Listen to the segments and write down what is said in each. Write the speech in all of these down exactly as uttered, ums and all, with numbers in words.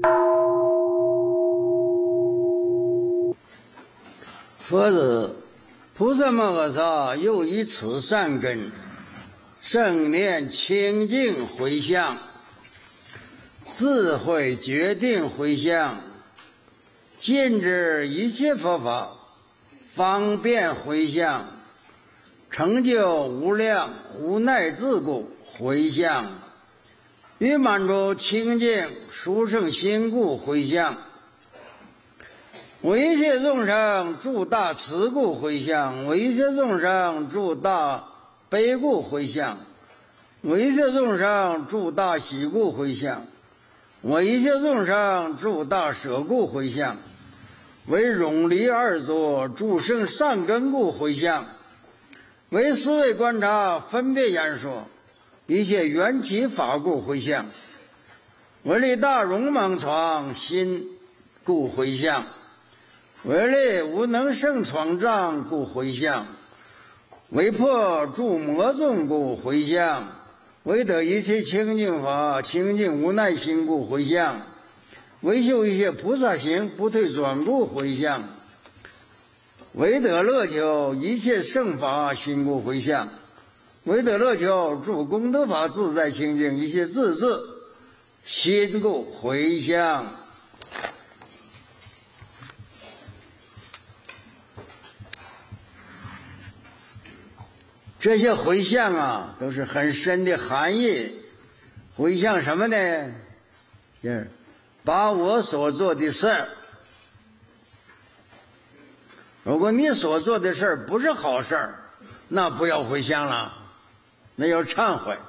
佛子，菩萨摩诃萨又以此善根，正念清净回向，智慧决定回向，禁止一切佛法，方便回向，成就无量无奈自故回向，于满足清净殊胜心故回向，为一切众生助大慈故回向，为一切众生助大悲故回向，为一切众生助大喜故回向，为一切众生助大舍故回向，为永离二作助生善根故回向，为思维观察分别言说一切缘起法故回向，为利大容莽闯心故回向，为利无能胜闯障故回向，为破助魔众故回向，为得一切清净法清净无奈心故回向，为修一切菩萨行不退转故回向，为得乐求一切圣法心故回向，为得乐求诸功德法自在清净一切自治心故回向。这些回向啊都是很深的含义。回向什么呢？就是把我所做的事儿，如果你所做的事儿不是好事儿，那不要回向了，那要忏悔。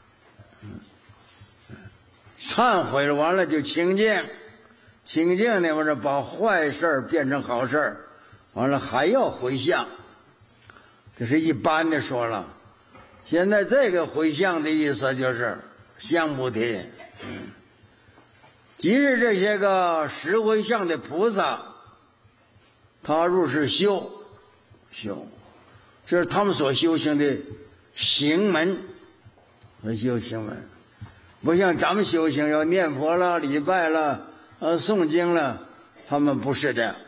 忏悔完了就清净，清净呢，我说把坏事儿变成好事儿，完了还要回向。这是一般的说了，现在这个回向的意思就是向菩提。嗯，即使这些个十回向的菩萨，他入是修修，这是他们所修行的行门和修行门，不像咱们修行要念佛了、礼拜了、呃诵经了，他们不是这样。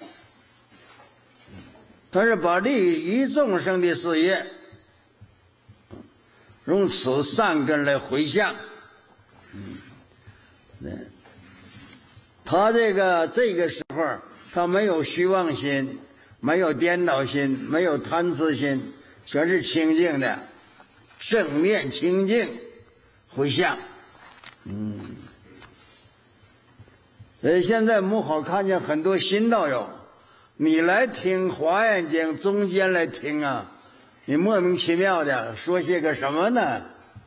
他是把利益众生的事业，用此善根来回向。嗯，他这个这个时候，他没有虚妄心，没有颠倒心，没有贪痴心，全是清净的，正念清净回向。嗯，所以现在木好看见很多新道友。你来听华严经中间来听啊，你莫名其妙的说些个什么呢？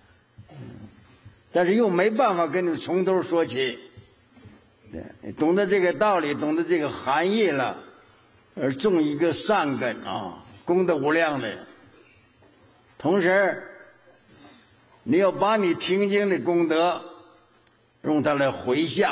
但是又没办法跟你从头说起。对，懂得这个道理，懂得这个含义了，而种一个善根啊，功德无量的。同时，你要把你听经的功德用它来回向，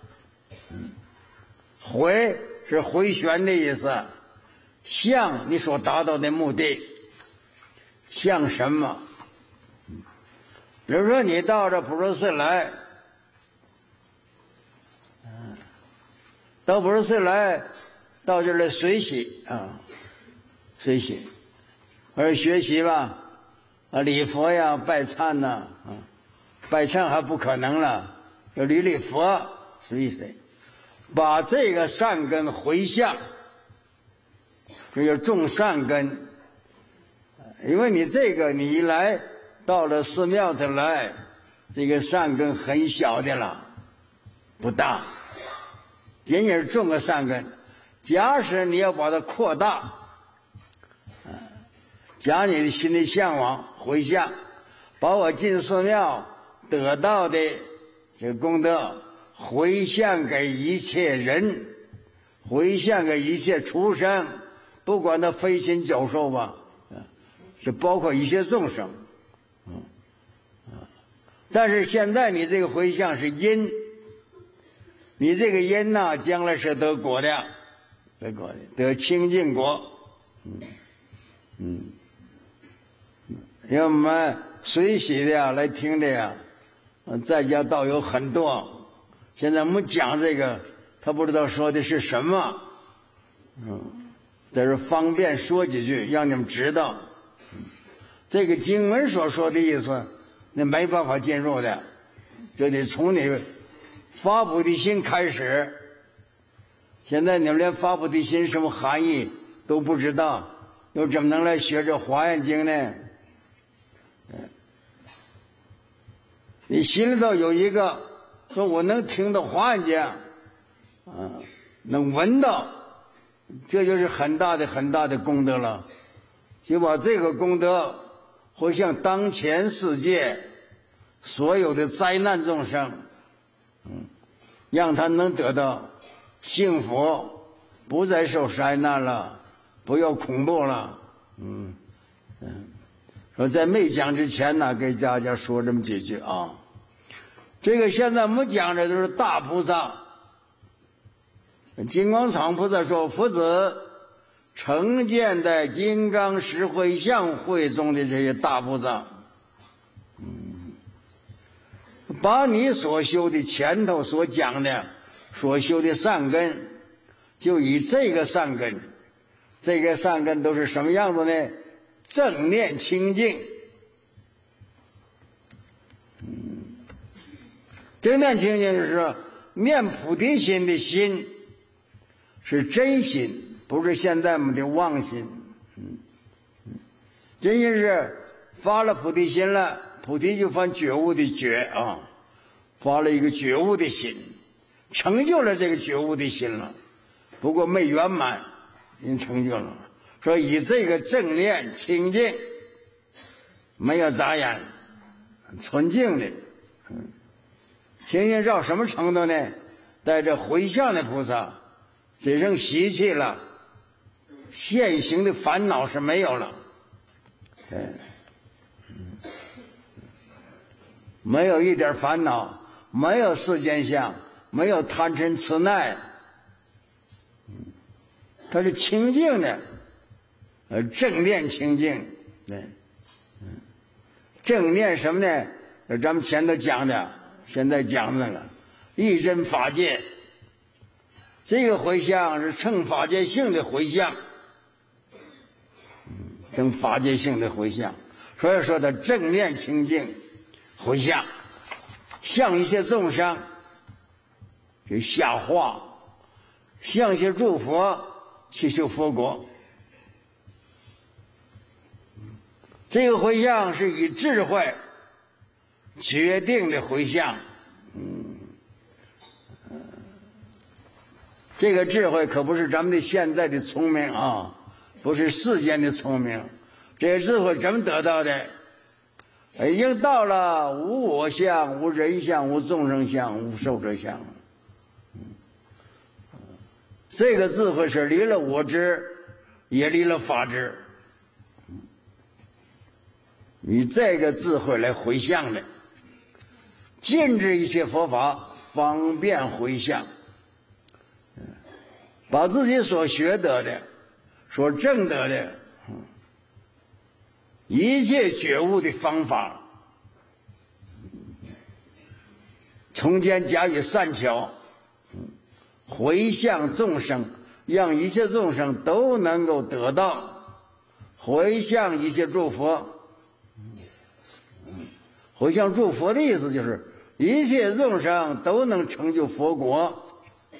回。是回旋的意思，向你所达到的目的，向什么？比如说你到这普陀寺来，到普陀寺来，到这儿来随喜啊，随喜，而学习吧，啊，礼佛呀，拜忏呐，啊，拜忏还不可能了，要礼礼佛，随随。把这个善根回向，这叫种善根。因为你这个你一来到了寺庙的来，这个善根很小的了，不大，仅仅是种个善根。假使你要把它扩大，将你的心里向往回向，把我进寺庙得到的这个功德回向给一切人，回向给一切畜生，不管他飞禽走兽吧，是包括一切众生。但是现在你这个回向是因，你这个因呐、啊，将来是得果的，得果的，得清净果。嗯嗯，因为我们随喜的呀，来听的呀，在家道友很多。 现在我们讲这个，他不知道说的是什么，嗯，但是方便说几句，让你们知道，这个经文所说的意思，那没办法进入的，就得从你发菩提心开始。现在你们连发菩提心什么含义都不知道，又怎么能来学这华严经呢？你心里头有一个说我能听到华严经，啊，能闻到，这就是很大的很大的功德了。就把这个功德会向当前世界所有的灾难众生，嗯，让他能得到幸福，不再受灾难了，不要恐怖了。嗯嗯，说在没讲之前呢，给大家说这么几句啊。这个现在我们讲的都是大菩萨。金光常菩萨说：“夫子成见在金刚石会相会中的这些大菩萨，嗯，把你所修的前头所讲的所修的善根，就以这个善根，这个善根都是什么样子呢？正念清净。嗯，正念清净就是说念菩提心的心是真心，不是现在我们的妄心。嗯，真心是发了菩提心了，菩提就发觉悟的觉啊，发了一个觉悟的心，成就了这个觉悟的心了，不过没圆满，已经成就了。说以这个正念清净，没有杂染，纯净的，嗯，清净到什么程度呢？带着回向的菩萨，只剩习气了，现行的烦恼是没有了，嗯，没有一点烦恼，没有世间相，没有贪嗔痴耐，它是清净的，呃，正念清净，对，嗯，正念什么呢？咱们前头讲的，现在讲的了，一真法界，这个回向是乘法界性的回向，嗯，乘法界性的回向，所以说的正念清净回向，向一切众生去下化，向一些诸佛去修佛国。这个回向是以智慧决定的回向，嗯，这个智慧可不是咱们的现在的聪明啊，不是世间的聪明。这个智慧怎么得到的？已经到了无我相、无人相、无众生相、无寿者相。这个智慧是离了我执，也离了法执。以这个智慧来回向的，禁止一切佛法，方便回向，把自己所学得的、所证得的一切觉悟的方法，从间加以善巧，回向众生，让一切众生都能够得到，回向一切诸佛。回向诸佛的意思就是一切众生都能成就佛国，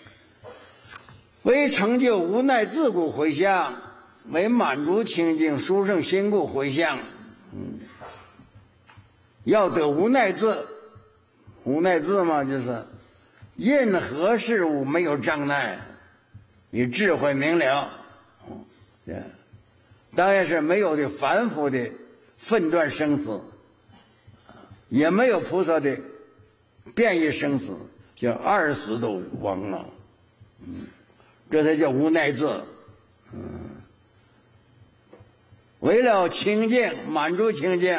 为成就无奈自故回向，为满足清净殊胜心故回向。嗯，要得无奈自，无奈自嘛，就是任何事物没有障碍，你智慧明了，对，当然是没有的凡夫的分断生死，也没有菩萨的变异生死，叫二死都亡了，嗯，这才叫无奈自。嗯，为了清净，满足清净，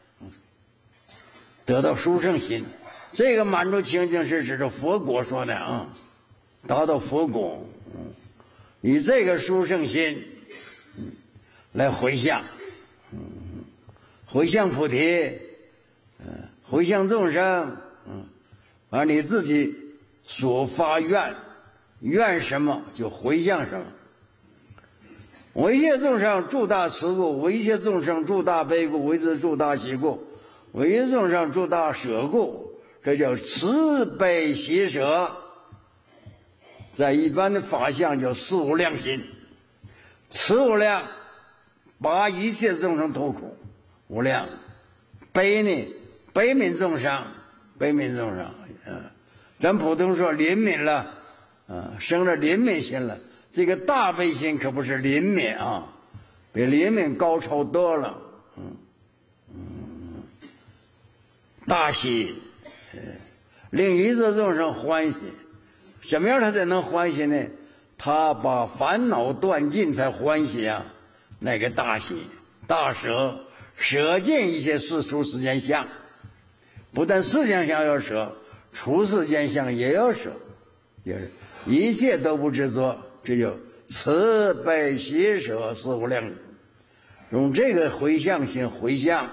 得到殊胜心。这个满足清净是指着佛果说的啊，达到佛果，嗯，以这个殊胜心，嗯，来回向，嗯，回向菩提，嗯，回向众生，嗯，而你自己所发愿，愿什么就回向什么。为一切众生诸大慈故，为一切众生诸大悲故，为一切诸大喜故，为一切众生诸大舍故，这叫慈悲喜舍。在一般的法相叫四无量心，慈无量，把一切众生投苦，无量。悲呢，悲悯众生，悲悯众生，嗯，咱普通说怜悯了，啊，生了怜悯心了。这个大悲心可不是怜悯啊，比怜悯高超多了。嗯嗯，大喜，令一切众生欢喜。什么样他才能欢喜呢？他把烦恼断尽才欢喜啊！那个大喜大舍，舍尽一切世俗世间相，不但世间相要舍，出世间相也要舍，也是一切都不执着。这就慈悲喜舍四无量心，用这个回向心回向，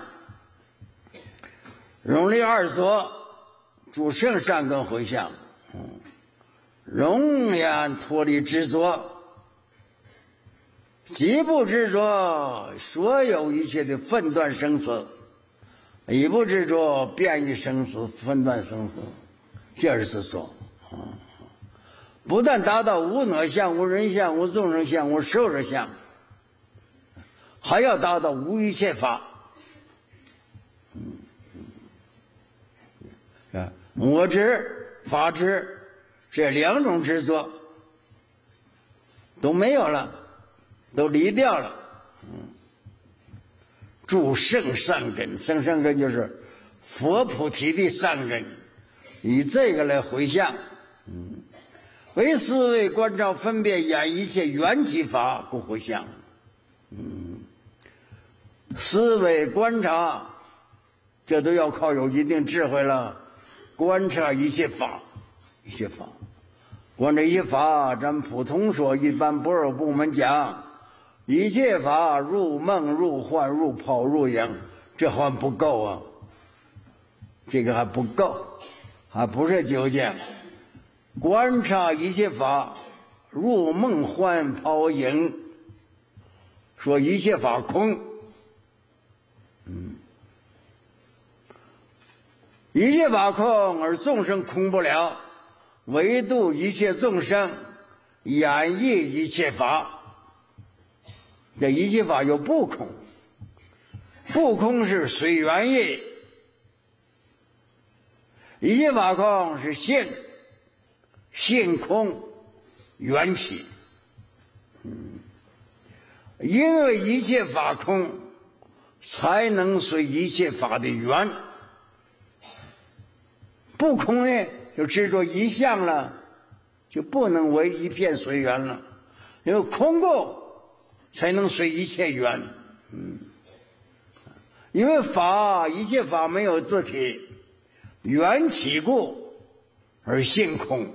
容力二作，诸圣善根回向，嗯，永远脱离执着，即不执着所有一切的分段生死，一不执着变异生死，分段生死，这是说，嗯。不但达到无我相、无人相、无众生相、无寿者相，还要达到无一切法。嗯，我执、法执这两种执着都没有了，都离掉了。嗯，诸圣善根，圣善根就是佛菩提的善根，以这个来回向。嗯。为思维观照分别演一切缘起法故回向。嗯，思维观察，这都要靠有一定智慧了。观察一切法，一切法，观这一切法，咱普通说，一般般若部门讲，一切法入梦、入幻、入泡、入影，这还不够啊，这个还不够，还不是究竟。观察一切法，入梦幻泡影，说一切法空，嗯，一切法空而众生空不了，唯独一切众生演绎一切法。这一切法有不空，不空是随缘业，一切法空是性。性空缘起，嗯，因为一切法空，才能随一切法的缘。不空呢，就执着一相了，就不能为一片随缘了。因为空故，才能随一切缘。嗯，因为法一切法没有自体，缘起故而性空。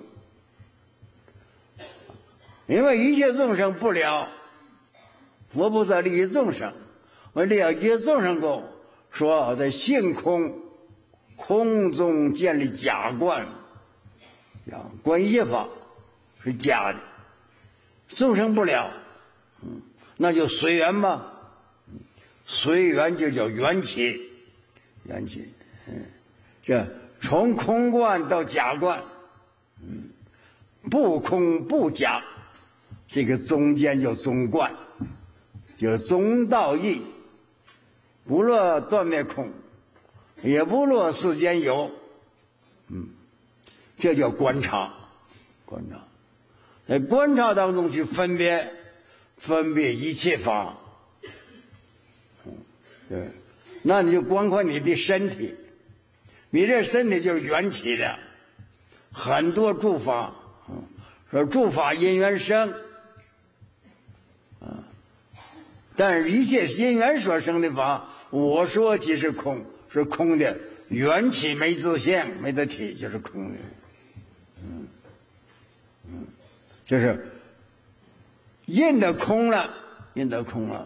因为一切众生不了，佛菩萨利益众生，为了一切众生故，说在性空空中建立假观，观一切法是假的，众生不了，嗯，那就随缘吧，随缘就叫缘起，缘起，嗯，这从空观到假观，嗯，不空不假。这个中间叫中观，叫中道义，不落断灭空，也不落世间有，嗯，这叫观察，观察，在观察当中去分别，分别一切法，嗯，对，那你就光看你的身体，你这身体就是缘起的，很多诸法，嗯，说诸法因缘生。但是一切因缘所生的法，我说即是空，是空的，缘起没自性，没得体，就是空的。嗯嗯，就是因的空了，因的空了，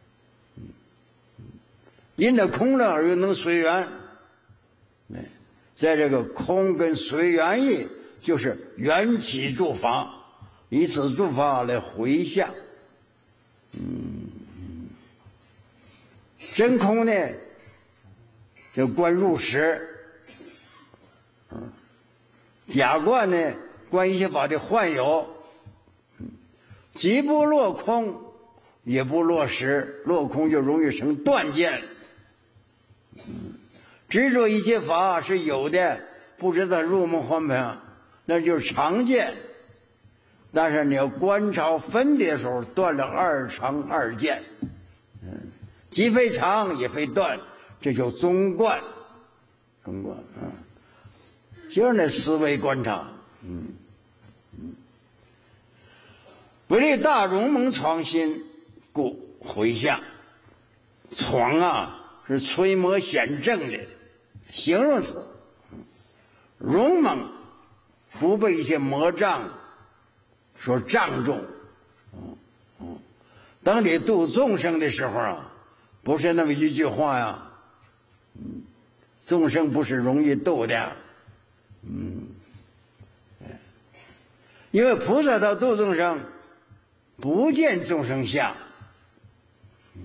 嗯，因的空了而又能随缘，对， 在这个空跟随缘意，就是缘起诸法，以此诸法来回向。嗯，真空呢，就观入实。嗯，假观呢，观一切法的幻有。既不落空，也不落实，落空就容易成断见。嗯，执着一切法是有的，不知道入梦幻境，那就是常见。但是你要观察分别的时候，断了二常二见，嗯，既非常也非断，这叫中观。中观，嗯，就是那思维观察，嗯嗯。为利大容蒙创心，故回向。创啊，是摧磨显正的形容词。容蒙不被一些魔障所障重。嗯嗯，当你度众生的时候啊，不是那么一句话呀。嗯，众生不是容易度的。嗯，因为菩萨他度众生，不见众生相。嗯，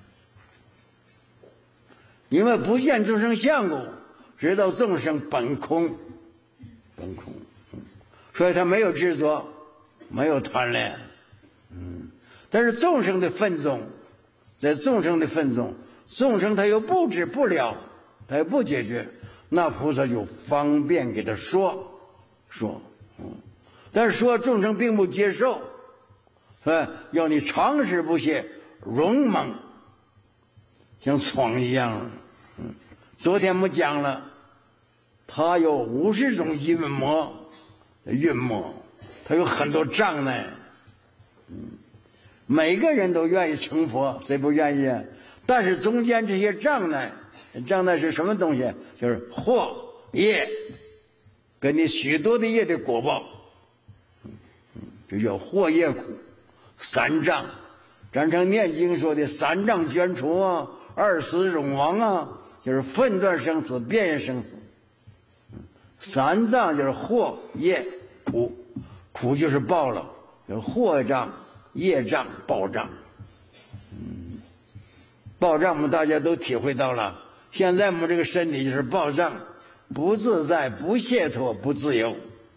因为不见众生相故，知道众生本空，本空。嗯，所以他没有执着，没有贪恋。嗯，但是众生的分宗，在众生的分宗，众生他又不知不了，他又不解决，那菩萨就方便给他说说。嗯，但是说众生并不接受，哎，要你长时不懈，勇猛，像疮一样。嗯，昨天我们讲了，他有五十种阴魔，阴魔，他有很多障碍。嗯，每个人都愿意成佛，谁不愿意啊？但是中间这些障碍，障碍是什么东西？就是惑业，给你许多的业的果报。嗯，这叫惑业苦。三障，咱常念经说的三障捐除啊，二死永亡啊，就是分段生死，变业生死。三障就是惑业苦，苦就是报了，就是惑障、业障、报障。嗯，报障我们大家都体会到了，现在我们这个身体就是报障，不自在、不解脱、不自由。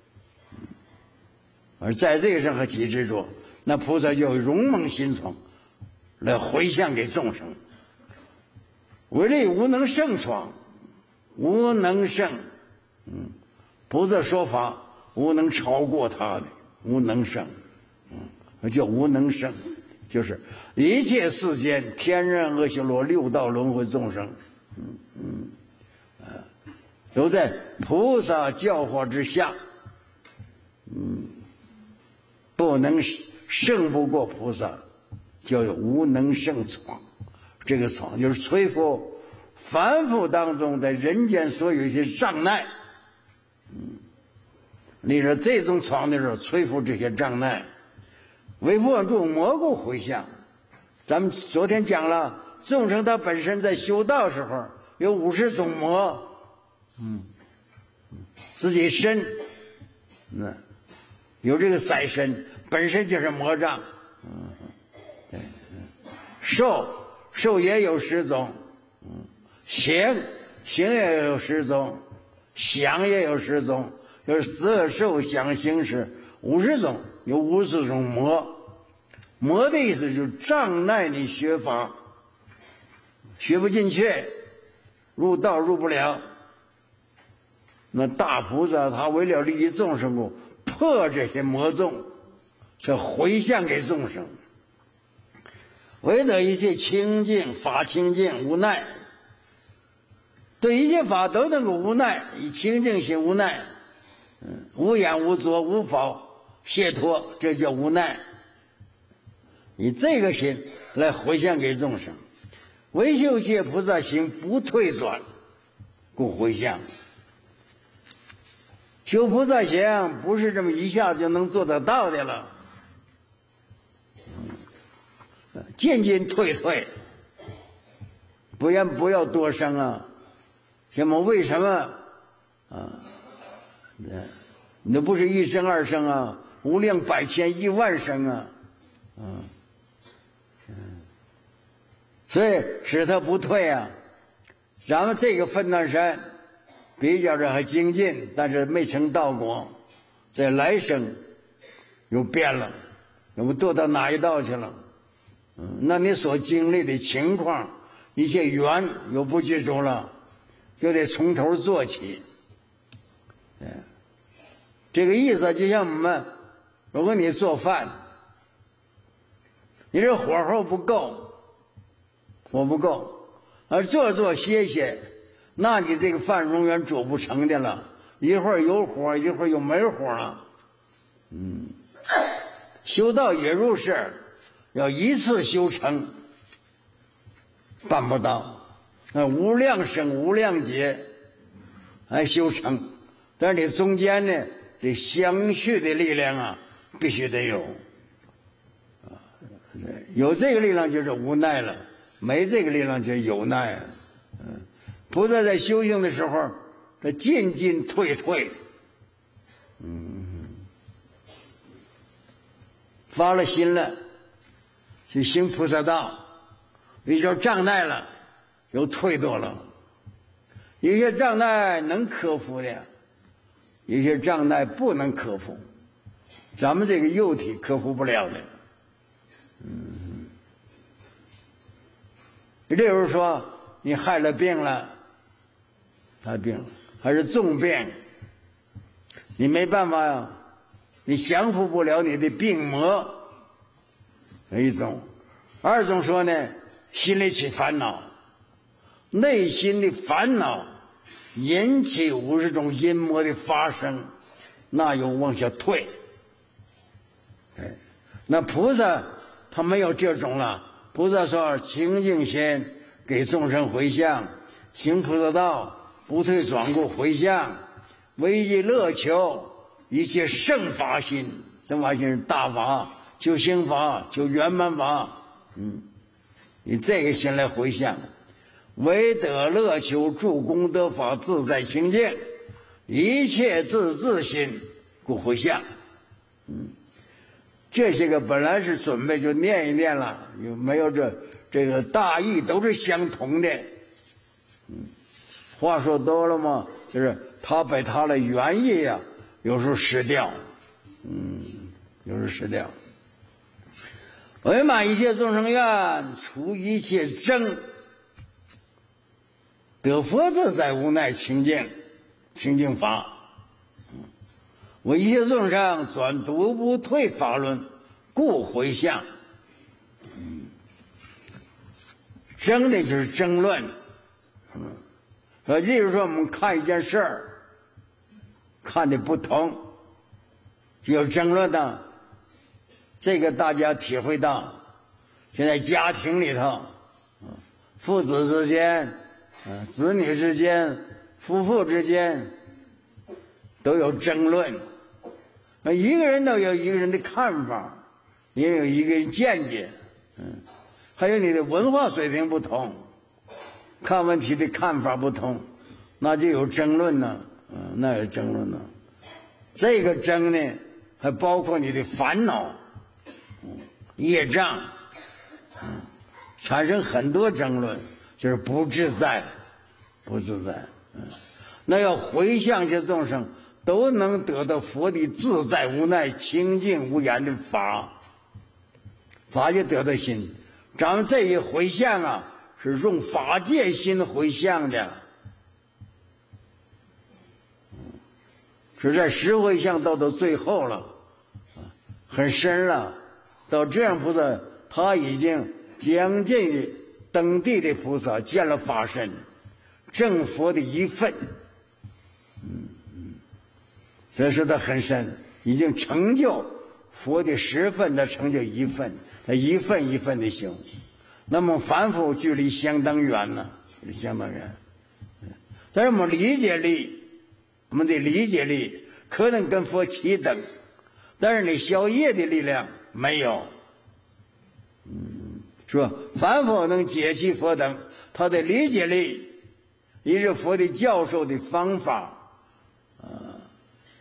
而在这个上和起执着，那菩萨就勇猛心创，来回向给众生。为利无能胜创，无能胜。嗯，菩萨说法无能超过他的，无能胜。嗯，叫无能胜，就是一切世间天人阿修罗六道轮回众生，嗯嗯，呃，都在菩萨教化之下。嗯，不能胜不过菩萨，叫无能胜闯。这个闯就是摧伏凡夫当中在人间所有一些障碍。嗯，你说这种闯的时候，摧伏这些障碍，为握住蘑菇回向。咱们昨天讲了，众生他本身在修道时候有五十种魔，嗯，自己身，那有这个色身，本身就是魔障。嗯，对，受受也有十种，嗯，行行也有十种，想也有十种，就是色受想行识五十种，有五十种魔。魔的意思就是障碍你学法，学不进去，入道入不了。那大菩萨他为了利益众生故，破这些魔众，才回向给众生。为得一切清净法清净无奈，对一切法都能够无奈，以清净心无奈，嗯，无眼无作无法解脱，这叫无奈。以这个心来回向给众生，唯修谢菩萨行不退转，故回向。修菩萨行不是这么一下就能做得到的了，进进退退，不要不要多生啊。那么为什么啊，那不是一生二生啊，无量百千亿万生啊，嗯，嗯，所以使他不退啊。咱们这个分段山比较着还精进，但是没成道果，在来生又变了，又堕到哪一道去了？嗯，那你所经历的情况，一切缘又不具足了，又得从头做起。嗯，这个意思就像我们，如果你做饭，你这火候不够，火不够，而做做歇歇，那你这个饭永远煮不成的了，一会儿有火，一会儿又没火了。嗯，修道也如是，要一次修成，办不到。那无量生无量劫还修成，但是你中间呢，这相续的力量啊，必须得有。啊，有这个力量就是无奈了，没这个力量就有奈。嗯，菩萨在修行的时候，他进进退退。嗯，发了心了，去行菩萨道，遇到障碍了，又退堕了。有些障碍能克服的，有些障碍不能克服，咱们这个幼体克服不了的。嗯，例如说你害了病了，害病还是重病，你没办法呀，你降服不了你的病魔，一种。二种说呢，心里起烦恼，内心的烦恼引起五十种阴魔的发生，那又往下退。对，那菩萨他没有这种了。菩萨说清净心，给众生回向，行菩萨道，不退转故回向，唯一乐求一切圣法心。圣法心是大法，求行法，求圆满法。嗯，以这个心来回向，唯得乐求助功德法，自在清净，一切自自心，故回向。嗯，这些个本来是准备就念一念了，有没有这这个大意都是相同的。嗯，话说多了嘛，就是他把他的原意呀、啊，有时候失掉。嗯，有时候失掉。为满一切众生愿，除一切争，得佛自在无奈清净，清净法。为一切众生转独不退法轮，故回向。嗯，争的就是争论。嗯，呃，例如说我们看一件事儿，看的不同，就有争论的。这个大家体会到，现在家庭里头，父子之间、子女之间、夫妇之间都有争论。一个人都有一个人的看法，也有一个人见解，嗯，还有你的文化水平不同，看问题的看法不同，那就有争论呢，嗯，那有争论呢。这个争呢，还包括你的烦恼。业障，嗯，产生很多争论，就是不自在，不自在。嗯，那要回向一些众生，都能得到佛的自在无奈、清净无言的法，法就得到心。咱们这一回向啊，是用法界心回向的，嗯，是在十回向到到最后了，很深了。到这样菩萨，他已经将近于登地的菩萨，见了法身，正佛的一份。嗯嗯，所以说他很深，已经成就佛的十分，他成就一份，他一份一份的修。那么凡夫距离相当远了，相当远。但是我们理解力，我们的理解力可能跟佛齐等，但是你消业的力量没有。嗯，是吧？凡夫能解其佛等，他的理解力也是佛的教授的方法，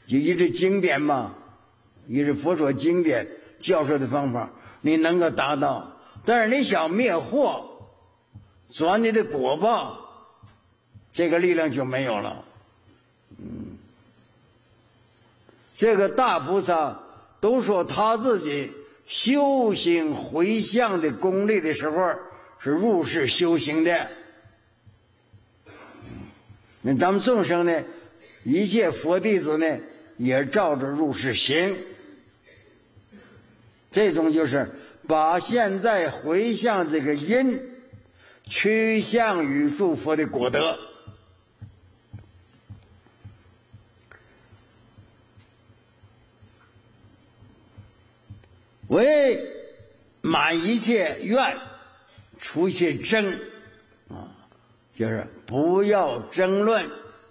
就依这经典嘛，依这佛说经典教授的方法，你能够达到。但是你想灭祸，转你的果报，这个力量就没有了。嗯，这个大菩萨都说他自己修行回向的功力的时候是入世修行的。那咱们众生呢，一切佛弟子呢，也照着入世行。这种就是把现在回向这个因趋向于诸佛的果德。为满一切愿，除一切争啊，就是不要争论。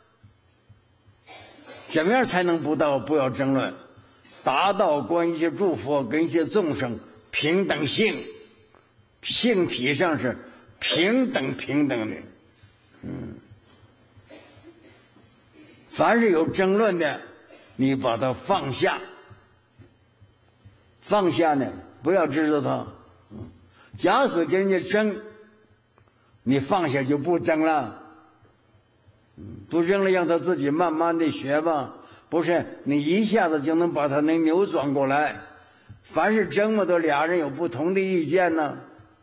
怎么样才能不到不要争论？达到关于一些诸佛跟一些众生平等性，性体上是平等平等的。嗯，凡是有争论的，你把它放下。放下呢，不要执着它。嗯，假使跟人家争，你放下就不争了。嗯，不争了，让他自己慢慢的学吧。不是你一下子就能把它能扭转过来。凡是争嘛，都俩人有不同的意见呢。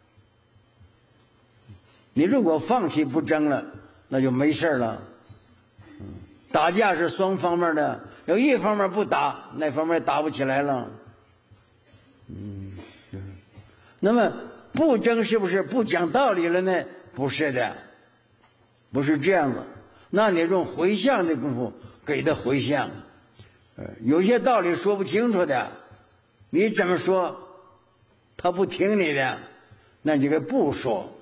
你如果放弃不争了，那就没事了。嗯，打架是双方面的，有一方面不打，那方面打不起来了。嗯，那么不争是不是不讲道理了呢？不是的，不是这样的。那你用回向的功夫给他回向，有些道理说不清楚的，你怎么说他不听你的，那你就不说。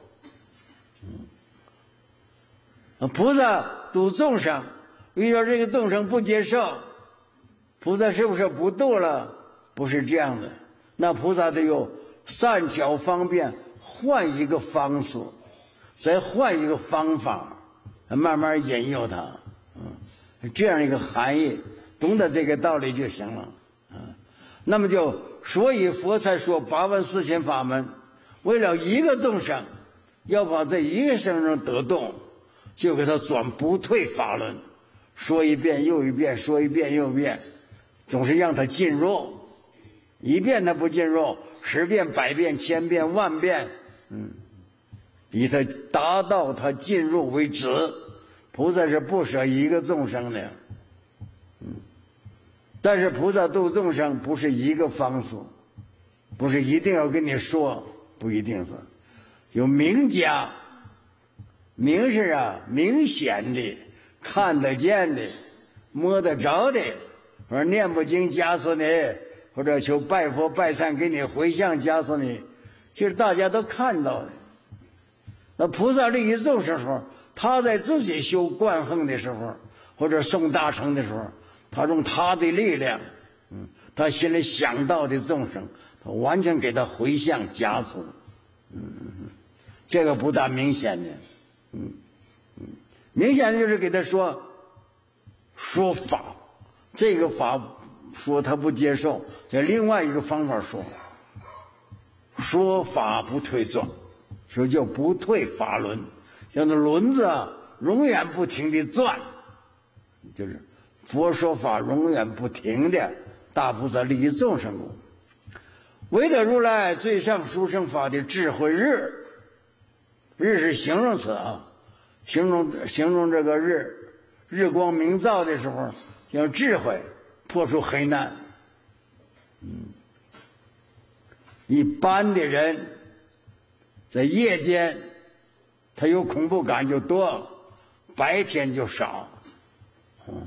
嗯，菩萨度众生，遇到这个众生不接受，菩萨是不是不度了？不是这样的。那菩萨得有善巧方便，换一个方式，再换一个方法，慢慢引诱他。嗯，这样一个含义，懂得这个道理就行了。嗯，那么就所以佛才说八万四千法门，为了一个众生，要把这一个生生得动，就给他转不退法轮，说一遍又一遍，说一遍又一遍，总是让他进入。一遍他不进入，十遍百遍千遍万遍，嗯，以他达到他进入为止。菩萨是不舍一个众生的，嗯，但是菩萨度众生不是一个方式，不是一定要跟你说，不一定是有明家，明是啊明显的看得见的摸得着的，或者念不经加死你，或者求拜佛拜忏给你回向加死你，其实大家都看到的。那菩萨利益众生时候，他在自己修观横的时候，或者诵大乘的时候，他用他的力量，嗯，他心里想到的众生，他完全给他回向加持，嗯，这个不大明显的，嗯嗯，明显的就是给他说说法，这个法说他不接受，这另外一个方法说，说法不退转，说叫不退法轮，像那轮子啊，永远不停地转，就是佛说法永远不停的，大菩萨利益众生故。唯得如来最上殊胜法的智慧日，日是形容词啊，形容形容这个日，日光明照的时候，用智慧破除黑暗。嗯，一般的人在夜间他有恐怖感就多，白天就少。嗯，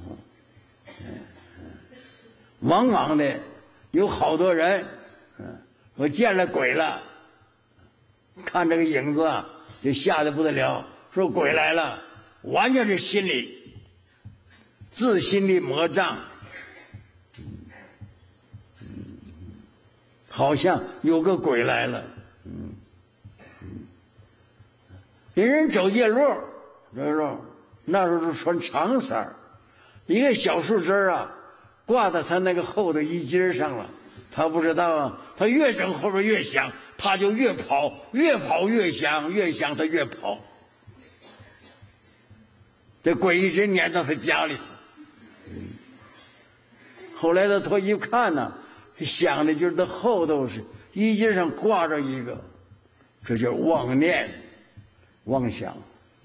往往的有好多人，嗯，我见了鬼了，看这个影子啊就吓得不得了，说鬼来了，完全是心理自心的魔障。好像有个鬼来了，嗯嗯，有人走夜路，知道那时候是穿长衫，一个小树枝啊， 挂到他那个后头衣襟上了。他不知道啊，他越整后边越响，他就越跑，越跑越响，越响他越跑。这鬼一直撵到他家里头。后来他头一看呢，想的就是他后头是衣襟上挂着一个，这叫妄念妄想。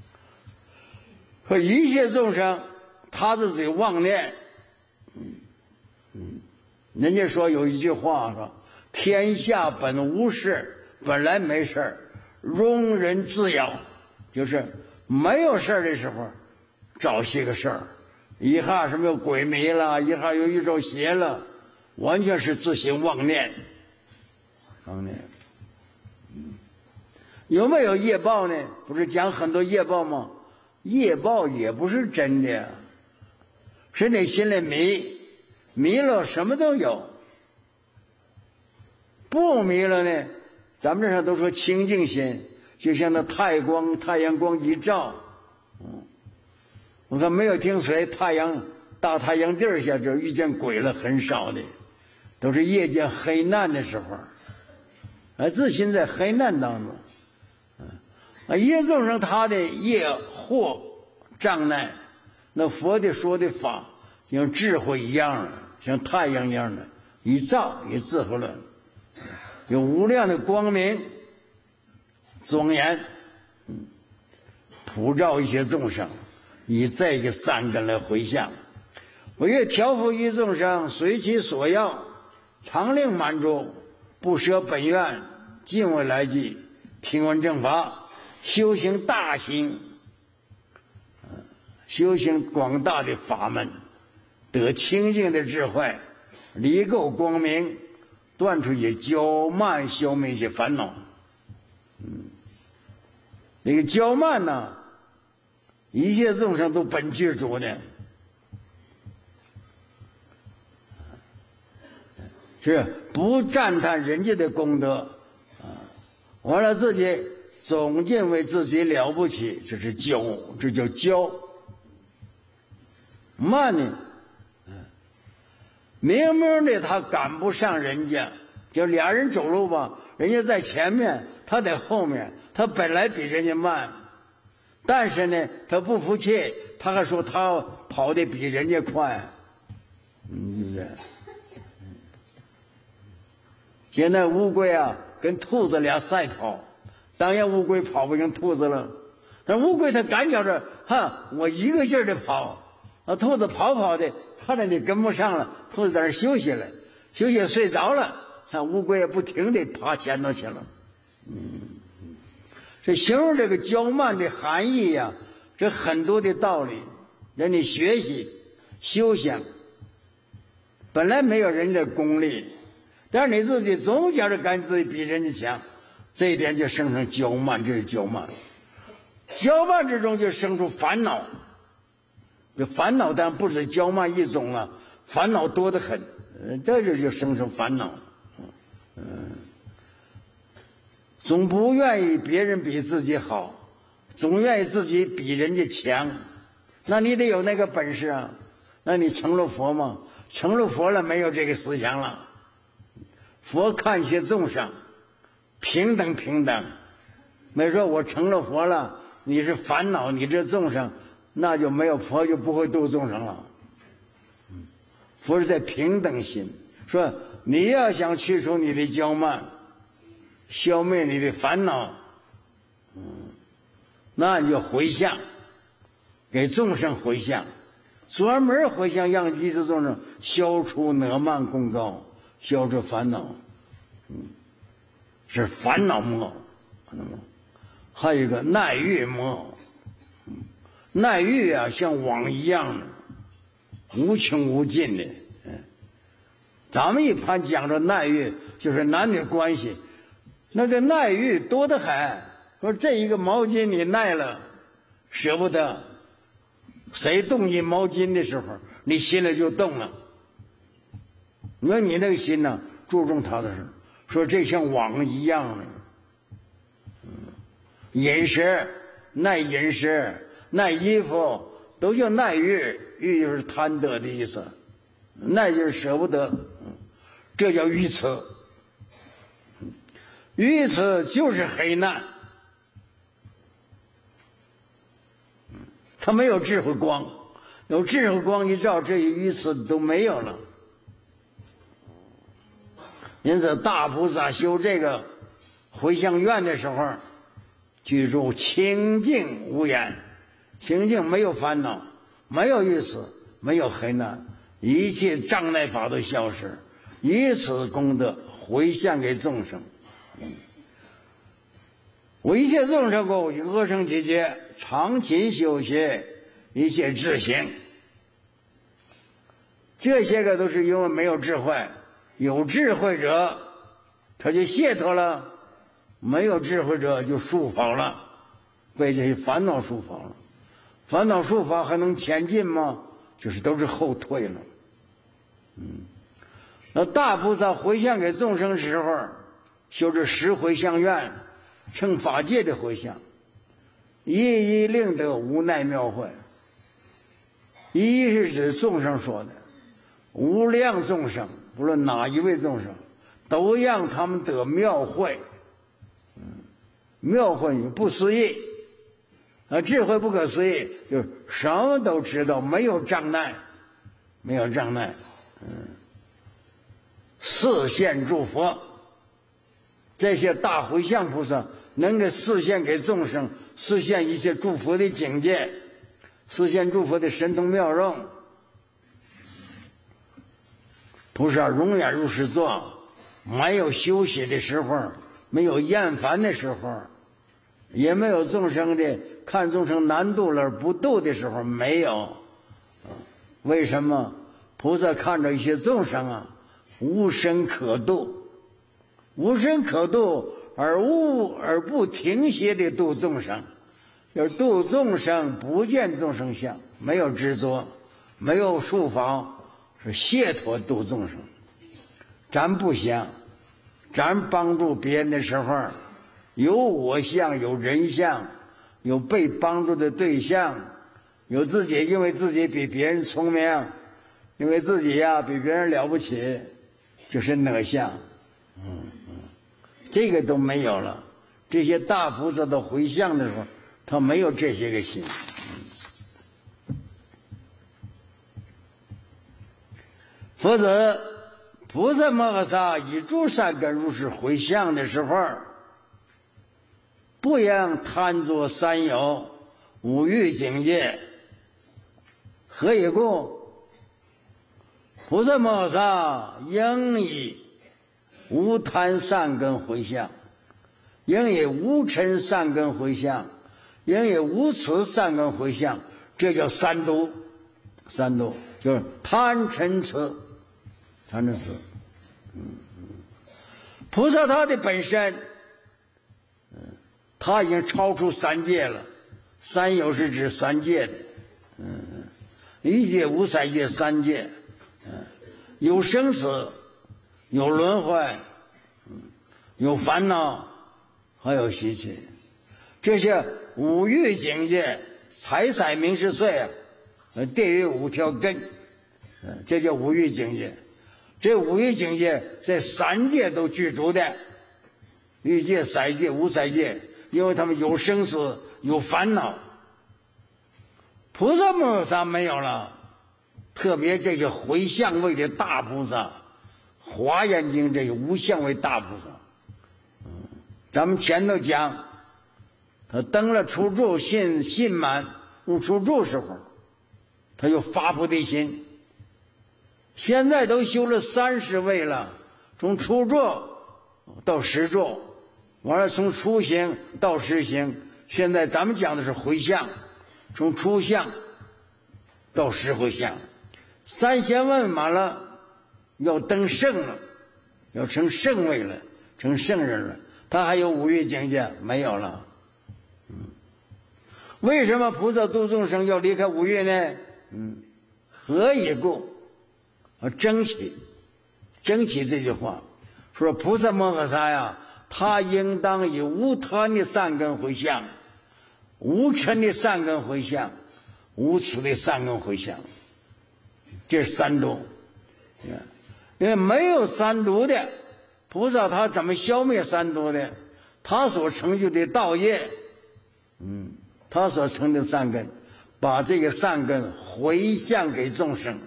说一切众生他自己妄念。嗯嗯，人家说有一句话说，天下本无事，本来没事，庸人自扰，就是没有事的时候找些个事儿，一下什么有鬼迷了，一下有宇宙邪了，完全是自行妄念。妄念。嗯，有没有业报呢？不是讲很多业报吗？业报也不是真的，是你心里迷，迷了什么都有。不迷了呢，咱们这上都说清净心，就像那太光太阳光一照。嗯，我看没有听谁太阳大太阳地下就遇见鬼了，很少的，都是夜间黑暗的时候，啊，自心在黑暗当中。啊，业众生他的业惑障碍，那佛的说的法像智慧一样的，像太阳一样的，一照一自合了，有无量的光明庄严，嗯，普照一切众生，以这个三根来回向。我愿调伏于众生，随其所要，常令满足，不舍本愿，尽未来际，听闻正法，修行大行，修行广大的法门，得清净的智慧，离垢光明，断除一些骄慢，消灭一些烦恼。嗯，那个骄慢呢，一切众生都本具足的，是不赞叹人家的功德啊，完了自己总认为自己了不起，这是骄，这叫骄。慢呢，明明的他赶不上人家，就俩人走路吧，人家在前面，他在后面，他本来比人家慢，但是呢，他不服气，他还说他跑得比人家快，嗯，对不对？现在乌龟啊，跟兔子俩赛跑。当然乌龟跑不赢兔子了，但乌龟它赶脚着，哈，我一个劲儿的跑，啊，兔子跑跑的，看着你跟不上了，兔子在那休息了，休息睡着了，看乌龟也不停的爬前头去了。嗯，这形容这个骄慢的含义呀、啊，这很多的道理，让你学习修行。本来没有人家的功力，但是你自己总觉着感觉自己比人家强。这一点就生成骄慢，这是骄慢。骄慢之中就生出烦恼，这烦恼但不止骄慢一种啊，烦恼多得很，这就就生成烦恼。嗯，总不愿意别人比自己好，总愿意自己比人家强，那你得有那个本事啊。那你成了佛吗？成了佛了，没有这个思想了。佛看些众生平等平等，没说我成了佛了，你是烦恼，你这众生，那就没有佛就不会度众生了。佛是在平等心，说你要想去除你的骄慢，消灭你的烦恼，嗯，那你就回向，给众生回向，专门回向，让一切众生消除恶慢功高，消除烦恼，嗯。是烦恼魔，还有一个耐欲魔。耐欲啊，像网一样的，无穷无尽的。咱们一般讲着耐欲，就是男女关系，那个耐欲多得很。说这一个毛巾你耐了，舍不得，谁动你毛巾的时候，你心里就动了。你说你那个心呢，注重他的事。说这像网一样的，嗯，饮食耐饮食耐衣服都叫耐欲，欲就是贪得的意思， 那就是舍不得，这叫愚痴。愚痴就是黑暗，他没有智慧光，有智慧光一照，这些愚痴都没有了。因此大菩萨修这个回向愿的时候，记住清净无眼，清净没有烦恼，没有愚痴，没有黑暗，一切障碍法都消失，以此功德回向给众生。为一切众生故，以阿僧祇劫常勤修学一切智行。这些个都是因为没有智慧，有智慧者他就解脱了，没有智慧者就束缚了，被这些烦恼束缚了。烦恼束缚还能前进吗？就是都是后退了。嗯，那大菩萨回向给众生时候，修这十回向愿，成法界的回向，一一令得无奈妙慧。一是指众生说的，无量众生，不论哪一位众生，都让他们得妙慧。嗯，妙慧不思议，啊，智慧不可思议，就是什么都知道，没有障碍，没有障碍。嗯，示现诸佛，这些大回向菩萨能够示现给众生，示现一些诸佛的境界，示现诸佛的神通妙用。菩萨永远如是做，没有休息的时候，没有厌烦的时候，也没有众生的看众生难度了而不度的时候，没有。为什么？菩萨看着一些众生啊，无身可度，无身可度而无而不停歇的度众生，就是度众生不见众生相，没有执着，没有束缚，是解脱度众生。咱不想，咱帮助别人的时候，有我相，有人相，有被帮助的对象，有自己因为自己比别人聪明，因为自己呀比别人了不起，就是哪相。嗯嗯，这个都没有了。这些大菩萨的回向的时候，他没有这些个心。嗯、否则菩萨摩诃萨以诸善根如是回向的时候，不应贪着三有五欲境界。何以故？菩萨摩诃萨应以无贪善根回向，应以无嗔善根回向，应以无痴善根回向，这叫三毒。三毒就是贪嗔痴，贪嗔痴。嗯嗯，菩萨他的本身，嗯，他已经超出三界了。三有是指三界的，嗯，一界、无三界、三界。嗯，有生死，有轮回，嗯，有烦恼，还有习气，这些五欲境界，财色名食睡啊，地狱五条根，嗯，这叫五欲境界。这五欲境界在三界都具足的，欲界、色界、无色界，因为他们有生死，有烦恼。菩萨摩诃萨没有了。特别这个回向位的大菩萨，华严经这个无相位大菩萨，嗯，咱们前头讲，他登了初住，信信满入初住时候，他就发菩提心。现在都修了三十位了，从初住到十住，完了从初行到十行，现在咱们讲的是回向，从初向到十回向。三贤问满了，要登圣了，要成圣位了，成圣人了。他还有五欲境界没有了。嗯，为什么菩萨度众生要离开五欲呢？嗯，何以故？啊，争起，争起这句话，说菩萨摩诃萨呀，他应当以无贪的善根回向，无嗔的善根回向，无痴的善根回向。这是三种， 因为没有三毒的菩萨，他怎么消灭三毒的？他所成就的道业，嗯，他所成的善根，把这个善根回向给众生，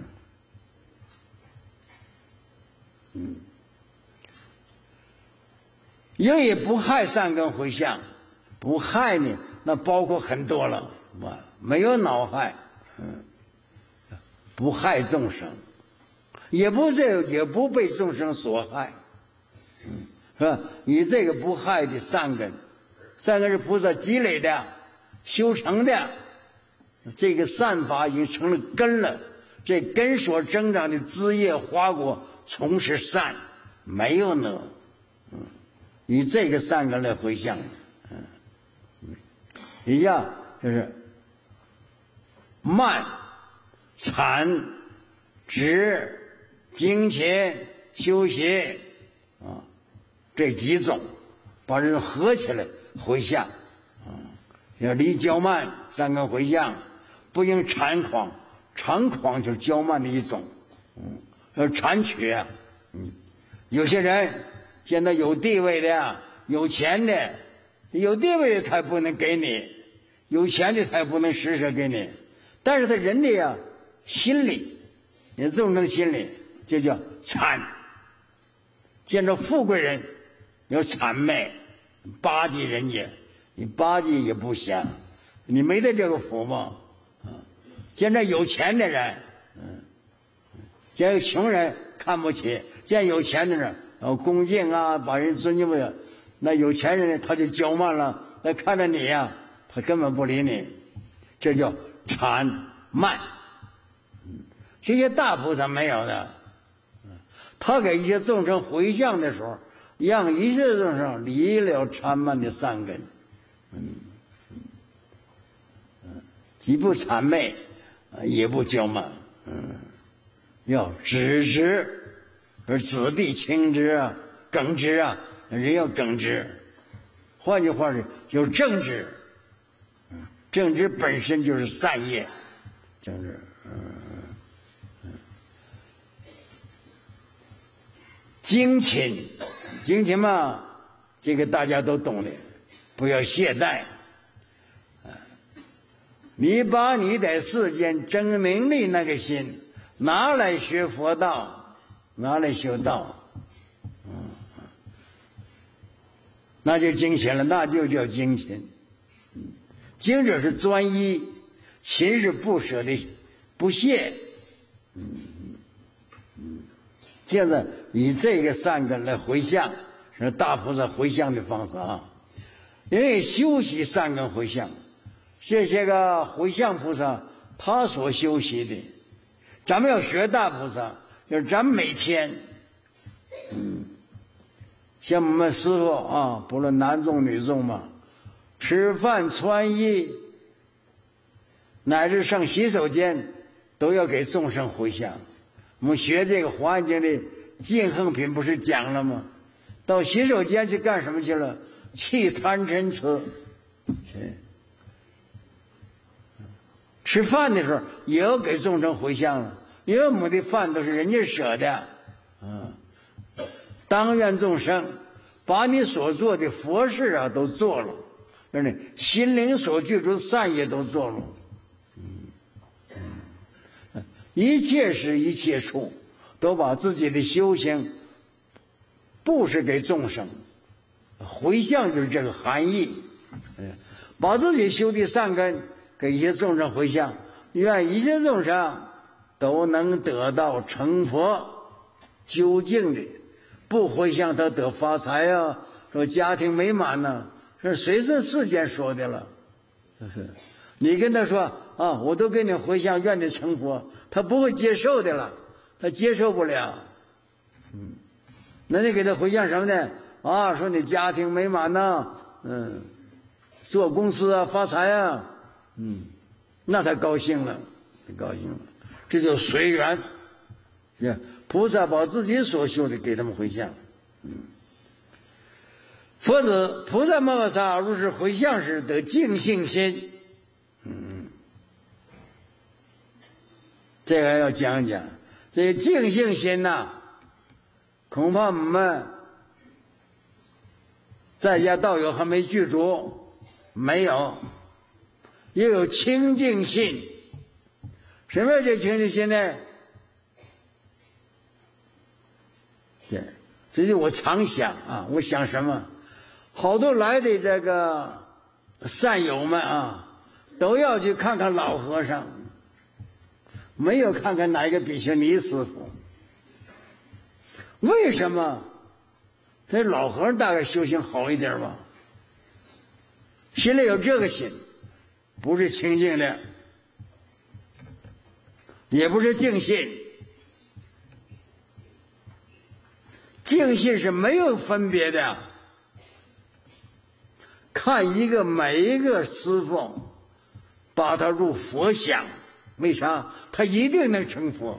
嗯，因为不害善根回向，不害呢，那包括很多了，没有恼害，嗯，不害众生，也不是也不被众生所害，嗯，是吧？你这个不害的善根，善根是菩萨积累的、修成的，这个善法已经成了根了。这根所增长的枝叶花果，从是善，没有呢。嗯，以这个善根来回向，嗯，一样就是慢、禅、直、精勤、修习啊，这几种把人合起来回向啊，要离骄慢三根回向，不应馋狂，馋狂就是骄慢的一种，嗯，要馋取啊，嗯，有些人现在有地位的、有钱的，有地位的他也不能给你，有钱的他也不能施舍给你，但是他人的呀心理，也众生心理，就叫馋。见着富贵人要谄媚，巴结人家，你巴结也不行，你没得这个福吗？啊，见着有钱的人，嗯，见有穷人看不起，见有钱的人要恭敬啊，把人尊敬不了。那有钱人他就骄慢了，那看着你呀、啊，他根本不理你，这叫谄慢。这些大菩萨没有的，他给一些众生回向的时候，让一切众生离了谄慢的善根，嗯，嗯，既不谄媚，也不骄慢，嗯，要直直，而子弟亲直啊，耿直啊，人要耿直。换句话说，就是正直，嗯，正直本身就是善业，正直，嗯。精勤，精勤嘛，这个大家都懂的，不要懈怠。你把你在世间争名利那个心拿来学佛道，拿来修道，嗯，那就精勤了，那就叫精勤。精者是专一，勤是不舍的不懈。嗯嗯，现在以这个善根来回向，是大菩萨回向的方式啊。因为修习善根回向，这些个回向菩萨他所修习的，咱们要学大菩萨，就是咱们每天，嗯，像我们师父啊，不论男众女众嘛，吃饭穿衣，乃至上洗手间，都要给众生回向。我们学这个《华严经》的净行品不是讲了吗？到洗手间去干什么去了？弃贪嗔痴。吃饭的时候也要给众生回向了，因为我们的饭都是人家舍的，嗯，当愿众生把你所做的佛事啊都做了，真的心灵所具足善业都做了，嗯嗯，一切时一切处都把自己的修行布施给众生，回向就是这个含义，嗯，把自己修的善根给一切众生回向，愿一切众生都能得到成佛，究竟的不回向他得发财啊，说家庭美满呢、啊，是随顺世间说的了。是你跟他说啊，我都给你回向，愿你成佛，他不会接受的了，他接受不了。嗯，那你给他回向什么呢？啊，说你家庭美满呢、啊，嗯，做公司啊，发财啊。嗯，那他高兴了，他高兴了，这就随缘。是菩萨把自己所修的给他们回向。嗯，佛子菩萨摩诃萨如是回向时得净性心。嗯，这个要讲讲， 这净性心呐、啊，恐怕我们在家道友还没具足，没有。又有清净心，什么叫清净心呢？对，这就我常想啊，我想什么？好多来的这个善友们啊，都要去看看老和尚，没有看看哪一个比丘尼师傅。为什么？这老和尚大概修行好一点吧，心里有这个心。不是清净的，也不是净信。净信是没有分别的，看一个每一个师傅，把他入佛想，为啥？他一定能成佛。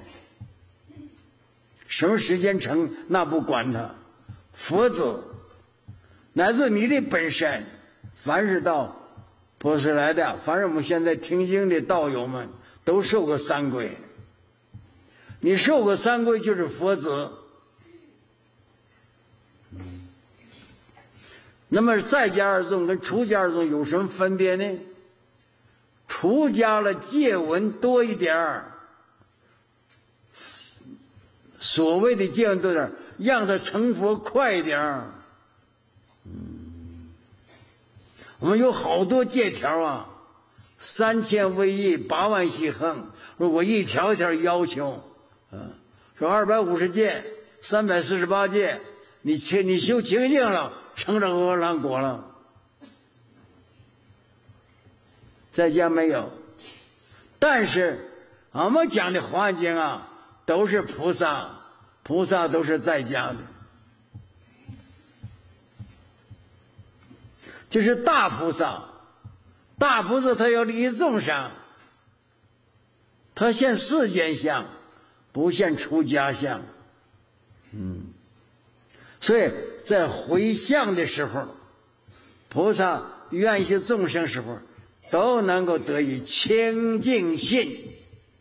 什么时间成那不管他，佛子乃至你的本身，凡是到不是来的，反正我们现在听经的道友们都受过三皈，你受过三皈就是佛子。那么在家二众跟出家二众有什么分别呢？出家了戒文多一点儿，所谓的戒文多点儿，让他成佛快一点儿。我们有好多戒条啊，三千威仪，八万细横。如果一条一条要求，嗯，说二百五十戒，三百四十八戒，你清你修清净了，成了阿兰果了。在家没有，但是俺们讲的环境啊，都是菩萨，菩萨都是在家的。就是大菩萨，大菩萨他要利益众生，他现世间相，不现出家相。嗯，所以在回向的时候，菩萨愿意众生时候，都能够得以清净心。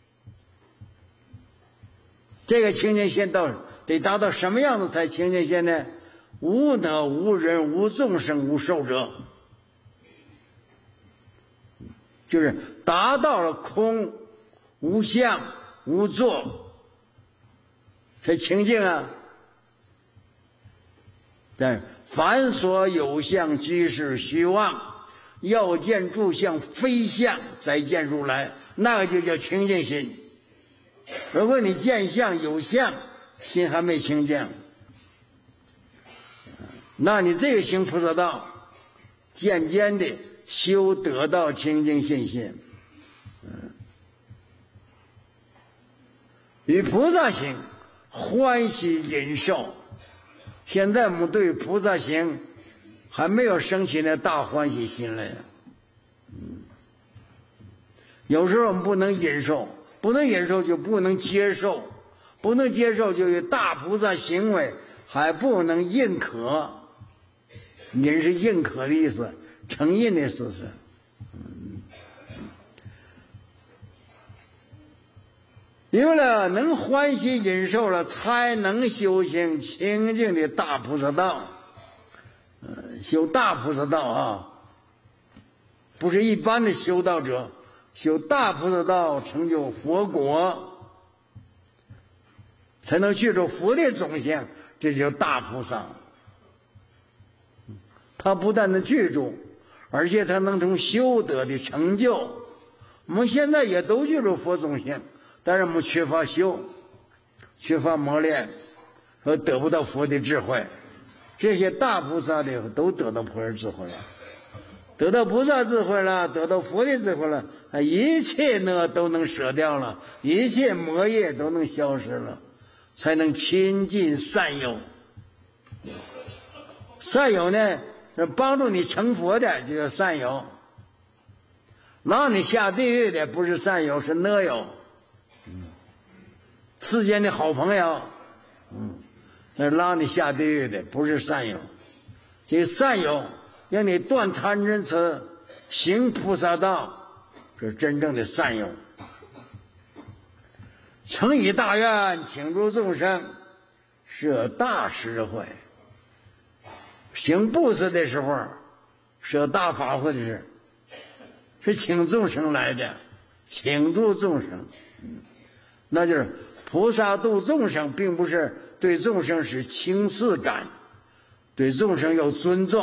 这个清净心到得达到什么样子才清净心呢？无我无人无众生无寿者，就是达到了空无相无作，才清净啊。但凡所有相即是虚妄，要见诸相非相，再见如来，那个就叫清净心。如果你见相有相，心还没清净，那你这个行菩萨道，渐渐的修得到清净信心。嗯，与菩萨行欢喜忍受。现在我们对菩萨行还没有升起那大欢喜心来。嗯，有时候我们不能忍受，不能忍受就不能接受，不能接受就有大菩萨行为还不能认可。忍是认可的意思，承认的意思是。嗯，有了能欢喜忍受了，才能修行清净的大菩萨道。呃，修大菩萨道啊，不是一般的修道者，修大菩萨道成就佛果，才能具足佛的种性，这叫大菩萨。他不但能具足，而且他能从修德的成就。我们现在也都具足佛种性，但是我们缺乏修，缺乏磨练，说得不到佛的智慧。这些大菩萨的都得到菩萨智慧了，得到菩萨智慧了，得到佛的智慧了，一切呢都能舍掉了，一切魔业都能消失了，才能亲近善友。善友呢，是帮助你成佛的，就叫善友。让你下地狱的不是善友，是恶友。嗯，世间的好朋友，嗯，那让你下地狱的不是善友。这善友让你断贪嗔痴，行菩萨道，是真正的善友。 诚以大愿，倾诸众生，设大施会。行布施的时候，设大法会的是是请众生来的，倾诸众生，那就是菩萨度众生，并不是对众生是轻视感，对众生要尊重。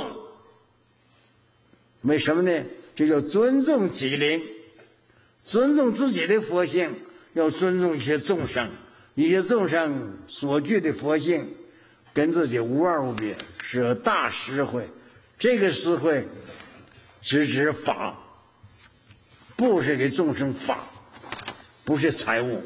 为什么呢？这叫尊重己灵，尊重自己的佛性，要尊重一些众生，一些众生所具的佛性跟自己无二无别，是大施会。这个施会是指法，不是给众生法，不是财物。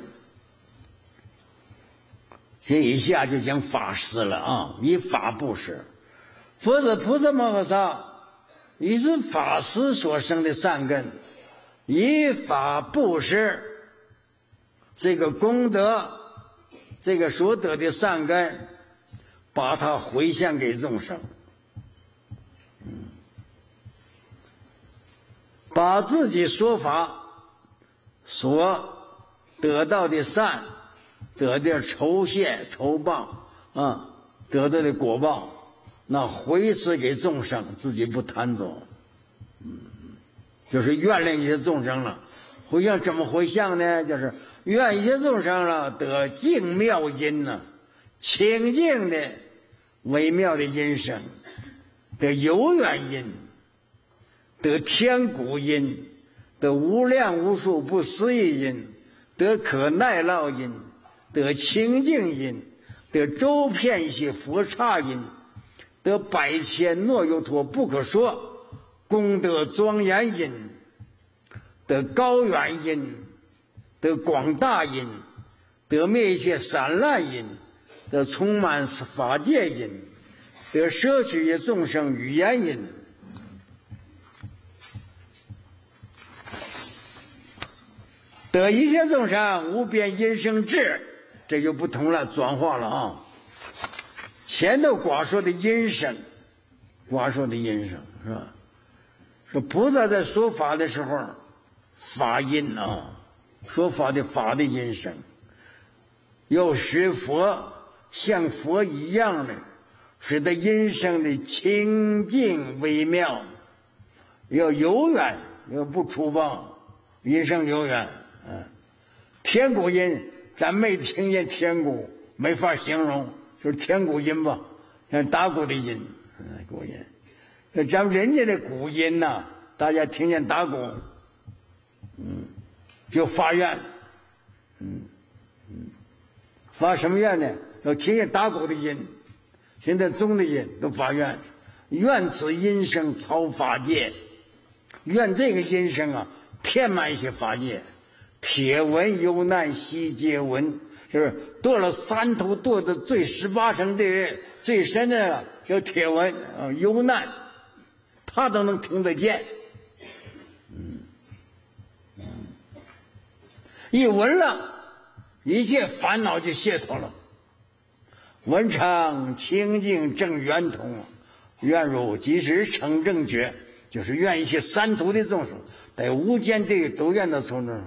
这一下就讲法施了啊，以法布施。佛子菩萨摩诃萨以是法施所生的善根，以法布施，这个功德，这个所得的善根，把它回向给众生，把自己说法所得到的善，得的酬谢酬报啊，得到的果报，那回施给众生，自己不贪走，嗯，就是愿令一些众生了。回向怎么回向呢？就是愿一些众生了得净妙音呢、啊，清净的微妙的音声，得有远音，得天鼓音，得无量无数不思议音，得可耐劳音，得清净音，得周遍系佛刹音，得百千诺尤陀不可说功德庄严音，得高远音，得广大音，得灭一切散乱音，得充满法界音，得摄取一众生语言音，得一切众生无边音声智，这就不同了，转化了啊。前头寡说的音声，寡说的音声是吧？说菩萨在说法的时候，法音啊，说法的法的音声，要学佛，像佛一样的，使得音声的清净微妙，要有远，要不粗暴，音声有远。嗯，天鼓音，咱没听见天鼓，没法形容。就是天鼓音吧，像打鼓的音，嗯，鼓音。这咱们人家的鼓音呐、啊，大家听见打鼓，嗯，就发愿，嗯嗯，发什么愿呢？要听见打鼓的音，听见钟的音，都发愿，愿此音声超法界，愿这个音声啊，遍满一些法界，铁闻幽难悉皆闻。就是堕了三途，堕的最十八层的最深的叫铁纹啊，幽难，他都能听得见。嗯，嗯，一闻了，一切烦恼就解脱了。闻常清净正圆通，愿如即时成正觉，就是愿一切三途的众生，在无间地狱都愿到成正。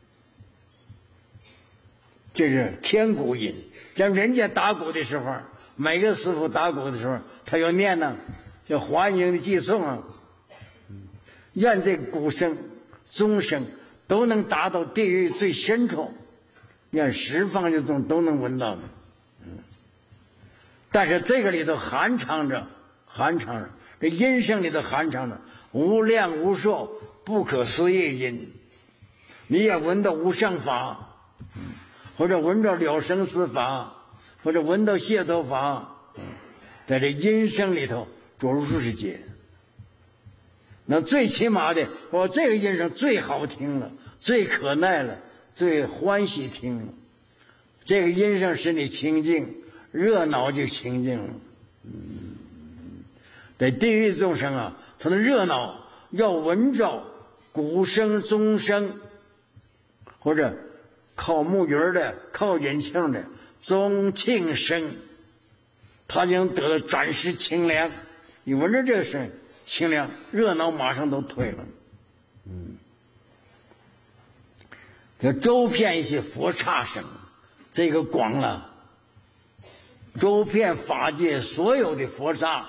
这是天鼓音，像人家打鼓的时候，每个师傅打鼓的时候，他要念呢，叫欢迎的寄送啊，愿这鼓声、钟声都能达到地狱最深处，愿十方的众都能闻到的。嗯，但是这个里头含藏着，含藏着这音声里头含藏着无量无数不可思议音，你也闻到无上法。嗯，或者闻到了生死法，或者闻到解脱法，在这音声里头着如数是解。那最起码的，我这个音声最好听了，最可耐了，最欢喜听了。这个音声使你清净，热闹就清净了。嗯，在地狱众生啊，他的热闹要闻着鼓声、钟声，或者靠木鱼的、靠引磬的钟磬声，他就能得到暂时清凉。你闻着这个声清凉，热闹马上都退了。嗯，这周遍一些佛刹声， 这个广了，周遍法界所有的佛刹，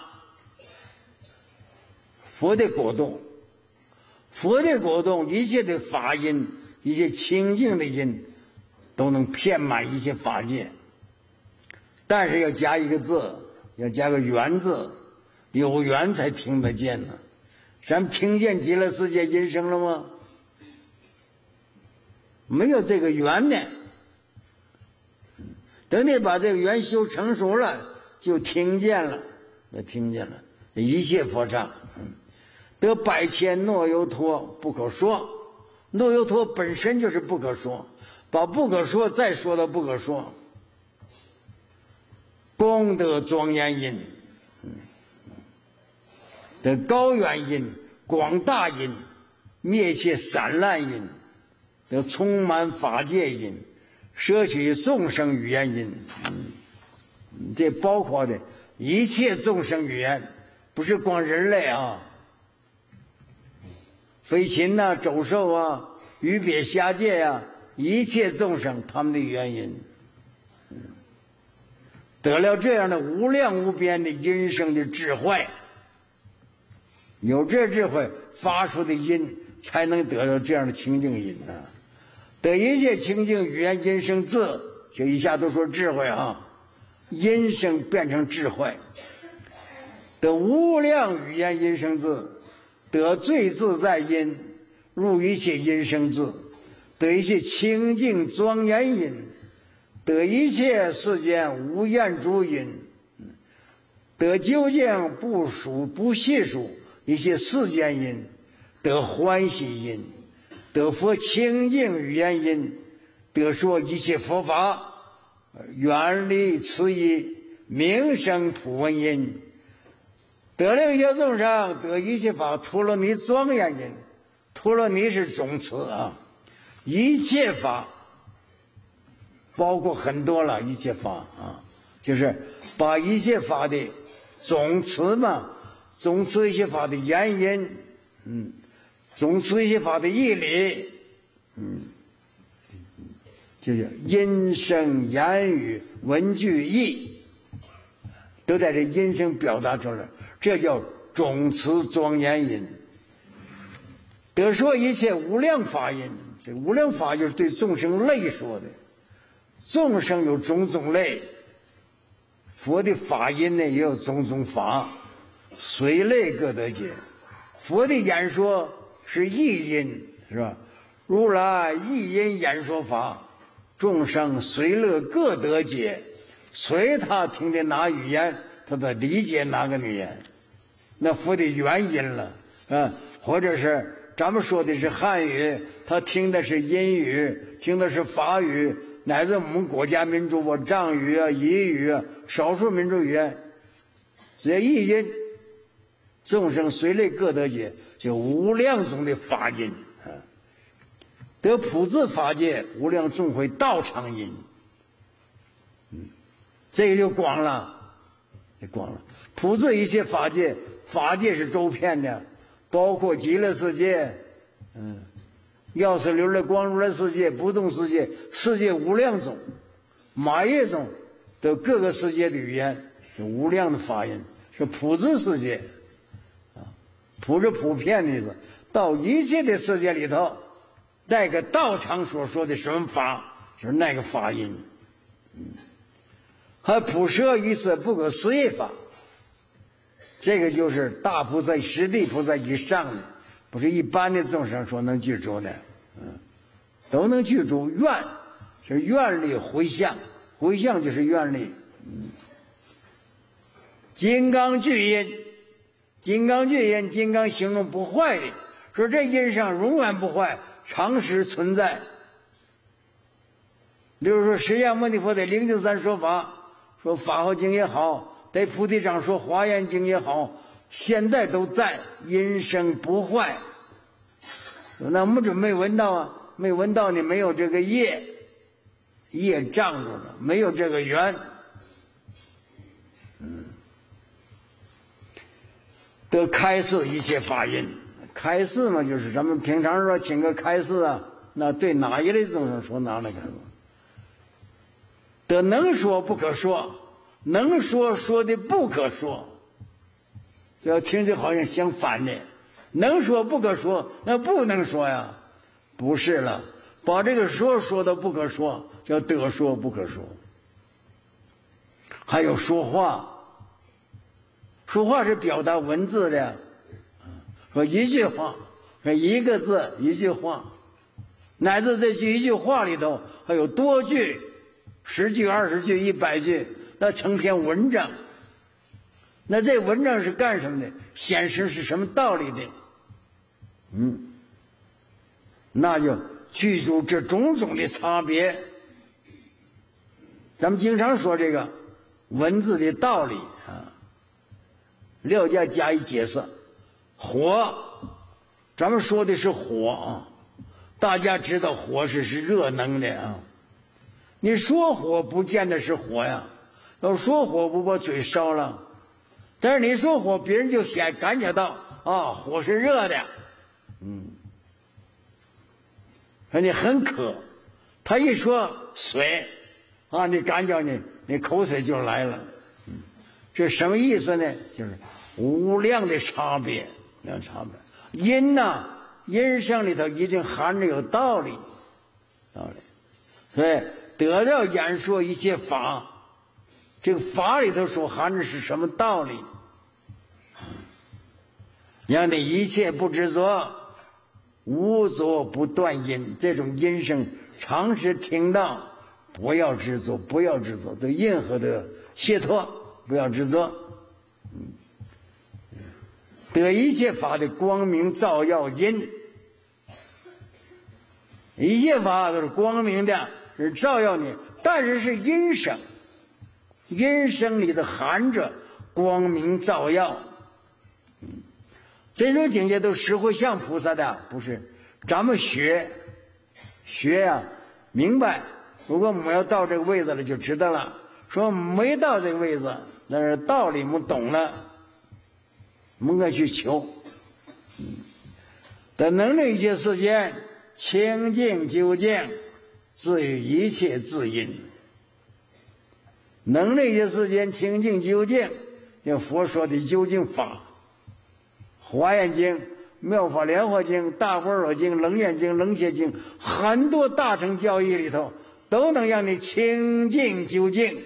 佛的果动，佛的果动，一切的法音，一切清净的音，都能遍满一切法界。但是要加一个字，要加个缘字，有缘才听得见呢。咱们听见极乐世界音声了吗？没有这个缘呢。等你把这个缘修成熟了，就听见了，就听见了一切佛刹。得百千诺由托不可说，诺由托本身就是不可说，把不可说再说到不可说。功德庄严音，得高远音、广大音、灭切散乱音，得充满法界音，摄取众生语言音。嗯，这包括的一切众生语言，不是光人类啊，飞禽呐、走兽啊、鱼鳖虾界呀、啊，一切众生他们的语言音。得了这样的无量无边的音声的智慧，有这智慧发出的音，才能得到这样的清净音呢、啊。得一切清净语言音声字，这一下都说智慧啊，音声变成智慧。得无量语言音声字，得最自在音，入一切音声字，得一切清净庄严音。得一切世间无厌诸音，得究竟不数不细数一切世间音，得欢喜音，得佛清净语言音，得说一切佛法远离词义名声普闻音，得令一切众生得一切法陀罗尼庄严音。陀罗尼是总词啊，一切法包括很多了，一切法啊，就是把一切法的总词嘛，总词一切法的原因，嗯，总词一切法的义理，嗯，就是音声言语文句意，都在这音声表达出来，这叫总词庄严音。得说一切无量法音，这无量法就是对众生类说的。众生有种种类，佛的法音呢也有种种法，随类各得解。佛的演说是一音，是吧？如来一音演说法，众生随乐各得解，随他听的哪语言，他的理解哪个语言，那佛的原因了啊，或者是咱们说的是汉语，他听的是英语，听的是法语。乃至我们国家民族啊，藏语啊、彝语啊，少数民族语言，只要一音，众生随类各得解，就无量种的法音啊。得普自法界无量众会道场音，嗯，这个就广了，就广了。普自一切法界，法界是周遍的，包括极乐世界，嗯。药师如来光如来世界、不动世界，世界无量种，马业种的各个世界的语言，是无量的法音，是普自世界啊，普是普遍的意思。到一切的世界里头，那个道场所说的什么法，就是那个法音。嗯，还普摄一切不可思议法，这个就是大菩萨、十地菩萨以上的，不是一般的众生所能具足的。嗯，都能具足愿，是愿力回向，回向就是愿力。嗯，金刚具音，金刚具音，金刚形容不坏的，说这音上永远不坏，常时存在。比如说释迦牟尼佛在灵境山说法，说法华经也好，在菩提上说华严经也好，现在都在，音声不坏。那我们准没闻到啊，没闻到你没有这个业，业障住了，没有这个缘。嗯，得开示一切法音，开示嘛，就是咱们平常说请个开示啊，那对哪一类众生说哪类开示？ 得能说不可说，能说说的不可说。要听着好像相反的，能说不可说，那不能说呀，不是了，把这个说说的不可说，叫得说不可说。还有说话，说话是表达文字的，说一句话，说一个字一句话，乃至这句一句话里头还有多句，十句二十句一百句，那成篇文章。那这文章是干什么的？显示是什么道理的？嗯，那就具足这种种的差别。咱们经常说这个文字的道理啊，廖家加以解释。火，咱们说的是火啊，大家知道火是是热能的啊。你说火不见得是火呀，要说火不把嘴烧了。但是你说火，别人就先感觉到啊，火是热的，嗯，说你很渴，他一说水，啊，你感觉你你口水就来了，嗯，这什么意思呢？就是无量的差别，量差别。音呐、啊，音声里头一定含着有道理，道理。所以得到演说一切法。这个法里头所含的是什么道理？让你一切不执着，无作不断音。这种音声常时听到，不要执着，不要执着，对任何的解脱不要执着。得一切法的光明照耀音，一切法都是光明的，是照耀你，但是是音声。音声里的含着光明照耀，嗯，这种境界都实会像菩萨的，不是咱们学学呀、啊，明白。如果没有到这个位置了，就知道了。说没到这个位置，那是道理没懂了，没该去求。嗯，等能力一切世间清净究竟，自于一切自因。能力的世间清净究竟，像佛说的究竟法，华严经、妙法莲华经、大般若经、楞严经、楞伽经，很多大乘教义里头都能让你清净究竟。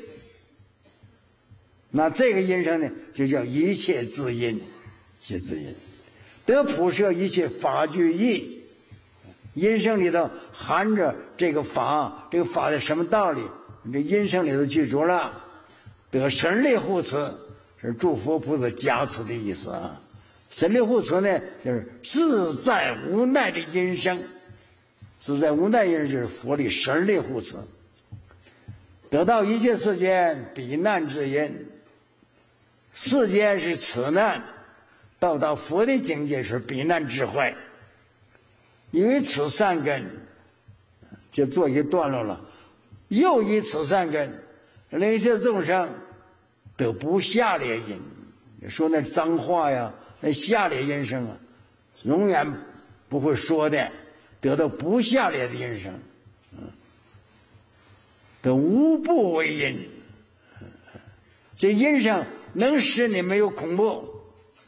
那这个音声呢，就叫一切自因，一切自因，得普摄一切法具义。音声里头含着这个法，这个法的什么道理？这音声里头记住了，得神力护持，是诸佛菩萨加持的意思啊。神力护持呢，就是自在无奈的音声，自在无奈音声就是佛力神力护持，得到一切世间彼难之因。世间是此难，到达佛的境界是彼难智慧，因为此善根，就做一个段落了。又以此善根，令一切众生得不下劣音。说那脏话呀，那下劣音声啊，永远不会说的，得到不下劣的音声，嗯，得无怖为音。这音声能使你没有恐怖，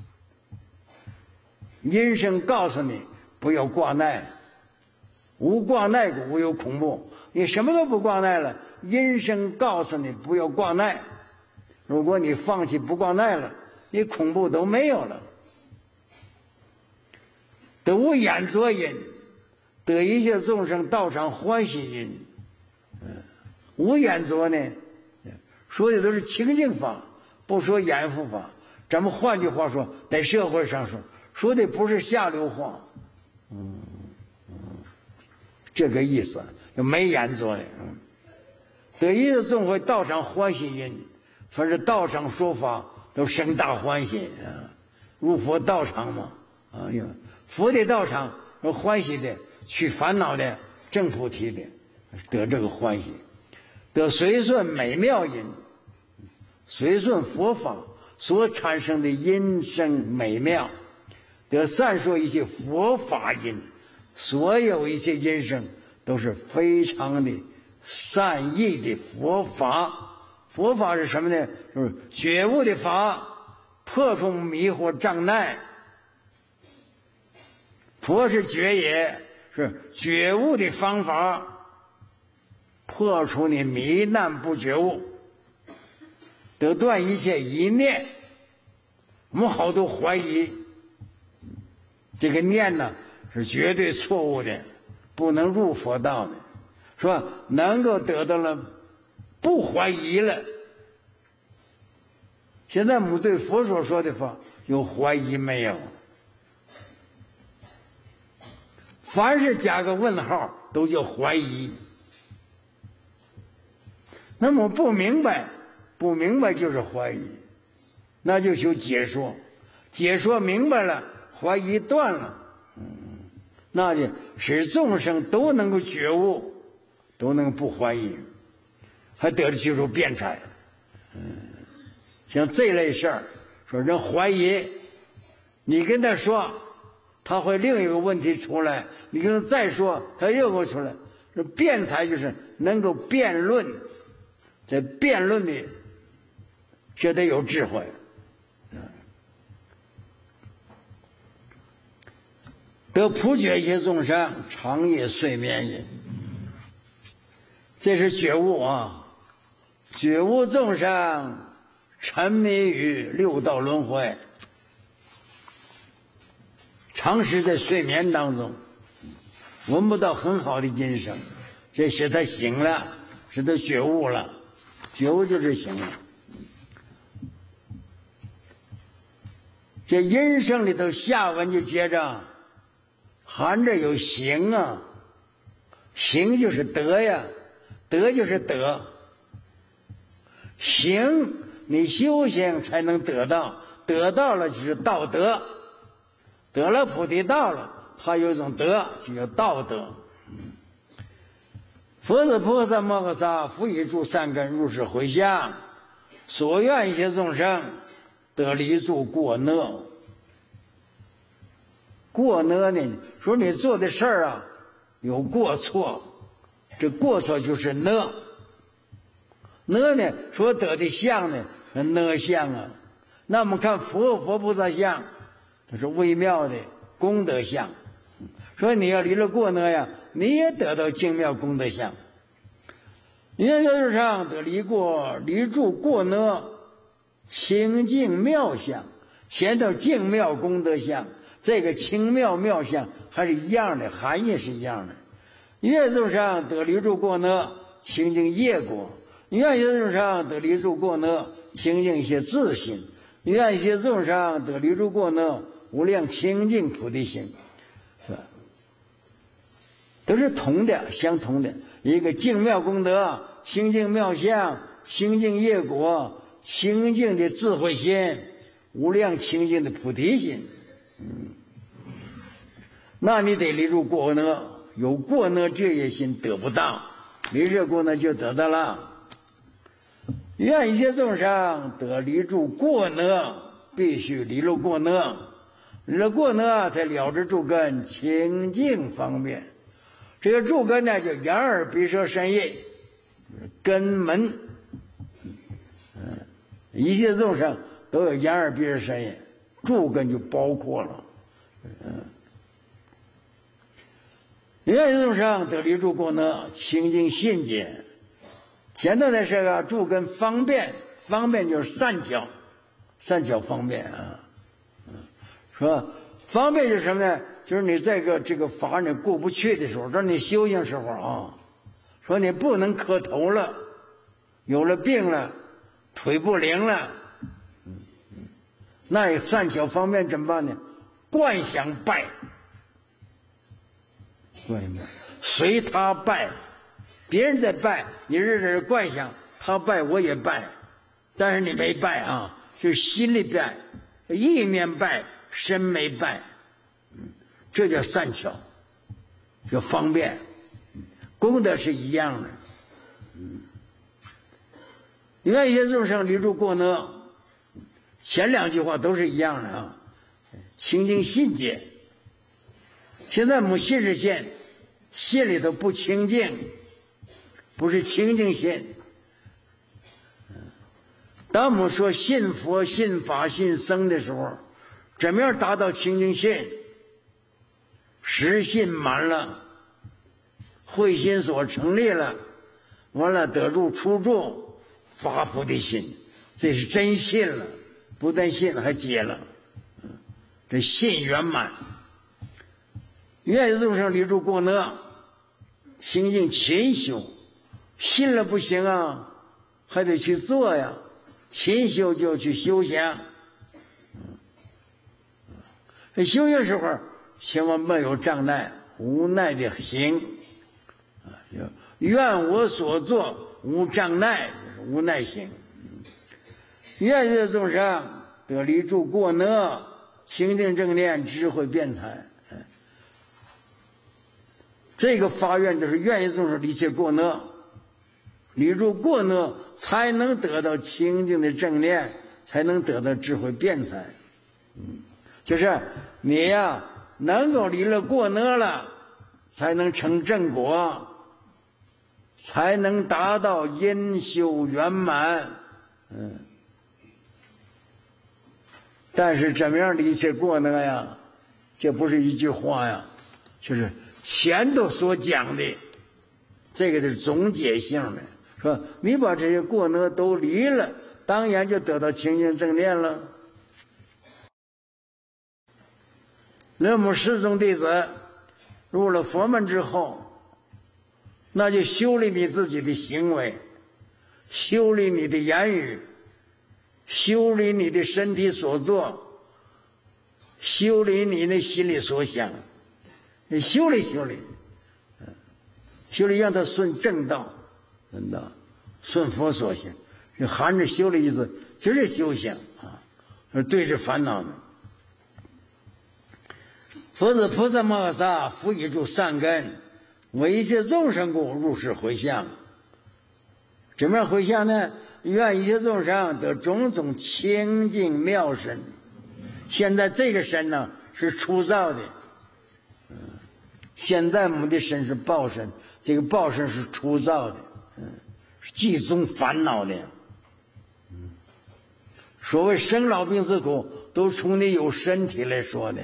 音声告诉你不要挂耐，无挂耐故无有恐怖。你什么都不挂耐了，音声告诉你不要挂耐。如果你放弃不挂耐了，你恐怖都没有了。得无眼作音，得一切众生道场欢喜音。嗯，无眼作呢，说的都是清净法，不说眼福法。咱们换句话说，在社会上说，说的不是下流话。嗯嗯，这个意思。就没眼做的，嗯，得一切众会道场欢喜音，凡是道场说法都生大欢喜啊，入佛道场嘛，啊呀，佛的道场有欢喜的，去烦恼的，正菩提的，得这个欢喜，得随顺美妙音，随顺佛法所产生的音声美妙，得散说一切佛法音，所有一切音声都是非常的善意的佛法。佛法是什么呢？就是觉悟的法，破除迷惑障碍。佛是觉也，是觉悟的方法，破除你迷难不觉悟，得断一切一念。我们好多怀疑，这个念呢是绝对错误的，不能入佛道的，是吧？能够得到了不怀疑了。现在我们对佛所说的法有怀疑没有？凡是加个问号都叫怀疑。那么不明白，不明白就是怀疑，那就求解说，解说明白了，怀疑断了，嗯，那就使众生都能够觉悟，都能不怀疑，还得着去除辩才。嗯，像这类事儿，说人怀疑，你跟他说，他会另一个问题出来，你跟他再说，他又会出来。这辩才就是能够辩论，在辩论里这得有智慧。得普觉一切众生，长夜睡眠也。这是觉悟啊！觉悟众生沉迷于六道轮回，长时在睡眠当中，闻不到很好的音声，这使他醒了，使他觉悟了。觉悟就是醒了。这音声里头下文就接着含着有行啊，行就是德呀，德就是德，行你修行才能得到，得到了就是道德，得了菩提道了，它有一种德，就叫道德。佛子菩萨摩诃萨复以诸善根入世回向，所愿一切众生得离诸过恶。过恶呢，说你做的事儿啊有过错，这过错就是恶。恶呢，说得的相呢，恶相啊。那我们看佛佛菩萨相，它是微妙的功德相。说你要离了过恶呀，你也得到精妙功德相。一切众生得离过离住过恶清净妙相，前头净妙功德相，这个清妙妙相还是一样的，含义是一样的。一切众生得离住过恶清净业果，愿一切众生得离住过恶清净一些自心，愿一切众生得离住过恶无量清净菩提心，是吧？都是同的，相同的。一个净妙功德，清净妙相，清净业果，清净的智慧心，无量清净的菩提心。嗯，那你得离入过恶，有过恶这业心得不到，离这过恶就得到了。愿一切众生得离住过恶，必须离入过恶，离了过恶才了知诸根清净方便。这个诸根呢，叫眼耳鼻舌身意根门。嗯，一切众生都有眼耳鼻舌身意，诸根就包括了。嗯，愿一切众生得离住过恶清净信解。前头的是个诸根方便，方便就是善巧，善巧方便啊。嗯，说方便就是什么呢？就是你在个这个法你过不去的时候，让你修行时候啊，说你不能磕头了，有了病了，腿不灵了，嗯嗯，那善巧方便怎么办呢？观想拜，观想拜，随他拜，别人在拜，你日日观想，他拜我也拜，但是你没拜啊，是心里拜，意念拜，身没拜。这叫善巧，叫方便，功德是一样的。嗯，愿一切众生离住过恶，前两句话都是一样的啊。清净信解，现在我们信是信，信里头不清净， 不是清净心。当我们说信佛、信法、信僧的时候，怎么样达到清净心？实信满了，慧心所成立了，完了得入初住，发菩提心，这是真信了，不但信还结了，这信圆满。愿意众生离入过呢，清净勤修，信了不行啊，还得去做呀。勤修就去修行，修行时候千万没有障碍，无奈的行，愿我所做无障碍，无奈行。愿意众生得离住过呢，清净正念，智慧辩才。这个发愿就是愿意众生离切过呢，离入过呢，才能得到清净的正念，才能得到智慧辩才。嗯，就是你呀、啊，能够离了过呢了，才能成正果，才能达到因修圆满。嗯，但是怎么样离切过呢呀？这不是一句话呀，就是前头所讲的，这个是总结性的。说你把这些过呢都离了，当然就得到清净正念了。那么十宗弟子入了佛门之后，那就修理你自己的行为，修理你的言语，修理你的身体所做，修理你的心里所想，你修理修理，修理让它顺正道。真的，顺佛所行，这含着修的意思，就是修行啊，是对治烦恼的。佛子菩萨摩诃萨复以诸善根，为一切众生故入世回向。怎么样回向呢？愿一切众生得种种清净妙身。现在这个身呢是初造的，嗯，现在我们的身是报身，这个报身是初造的。嗯，集中烦恼的。嗯，所谓生老病死苦，都从你有身体来说的。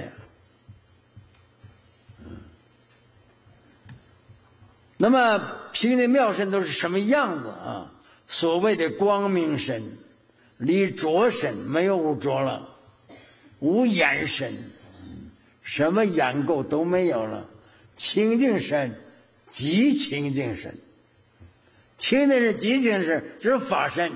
嗯，那么平的妙身都是什么样子啊？所谓的光明身，离浊身，没有污浊了，无眼身，什么眼垢都没有了，清净身，极清净身。清净是极清身，就是法身。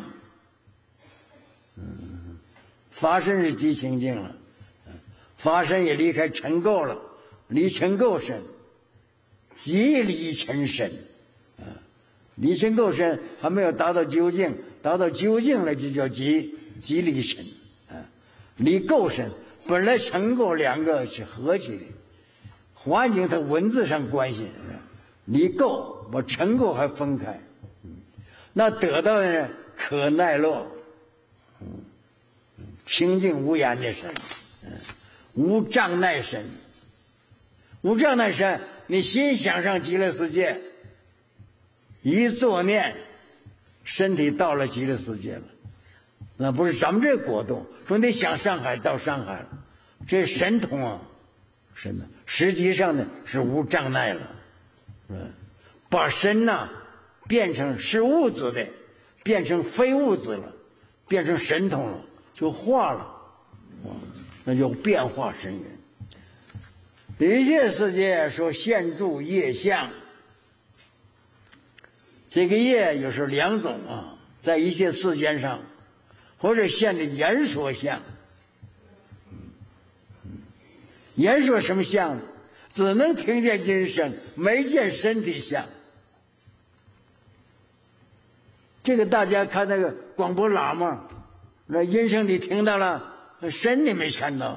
嗯，法身是极清净了，法身也离开尘垢了，离尘垢身，极离尘身。啊，离尘垢身还没有达到究竟，达到究竟了就叫极极离尘。啊，离垢身本来尘垢两个是合起的，环境它文字上关系，离垢把尘垢还分开。那得到的呢，可耐乐，嗯，清净无言的身，嗯，无障碍身，无障碍身，你心想上极乐世界，一作念，身体到了极乐世界了，那不是咱们这国度，说你想上海到上海了，这神通啊，神的，实际上呢是无障碍了，嗯，把身呐。变成是物质的，变成非物质了，变成神通了，就化了，那就变化深远。一切世界说现住业相，这个业有时候两种啊，在一切世间上，或者现的言说相。言说什么相？只能听见音声，没见身体相。这个大家看那个广播喇嘛，那音声你听到了，身你没看到。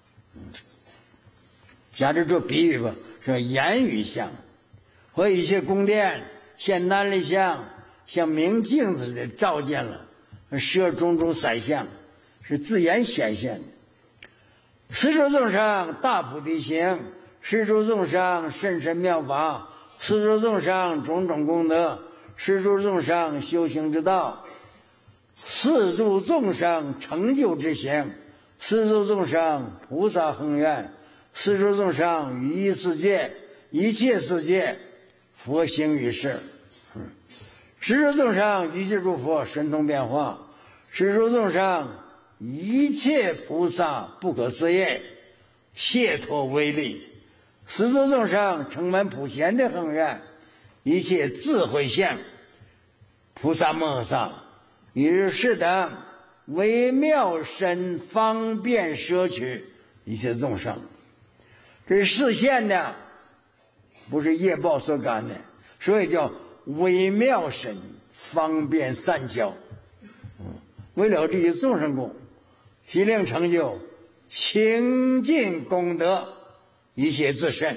假如做比喻吧，说言语相，或一些宫殿现南力相，像明镜子似的照见了，设种种色相，是自然显现的。十诸众生大菩提行，十诸众生甚深妙法，十诸众生种种功德， 施诸众生修行之道，四诸众生成就之行，四诸众生菩萨恒愿，四诸众生于一世界，一切世界佛行于世。十诸众生一切诸佛神通变化，十诸众生一切菩萨不可思议解脱威力，十诸众生成满普贤的恒愿，一切智慧相菩萨摩诃萨于是等微妙身方便摄取一切众生。这是示现的，不是业报所感的，所以叫微妙身方便善巧。为了这些众生功，希令成就清净功德一切自身。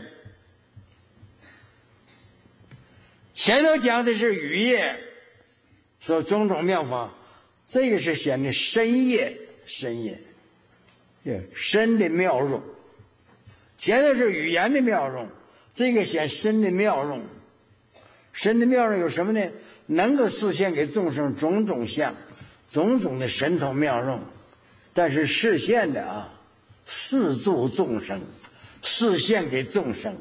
前头讲的是语业，说种种妙法，这个是显的身业，身业，身的妙用。前头是语言的妙用，这个显身的妙用。身的妙用有什么呢？能够示现给众生种种相，种种的神通妙用。但是示现的啊，示助众生，示现给众生。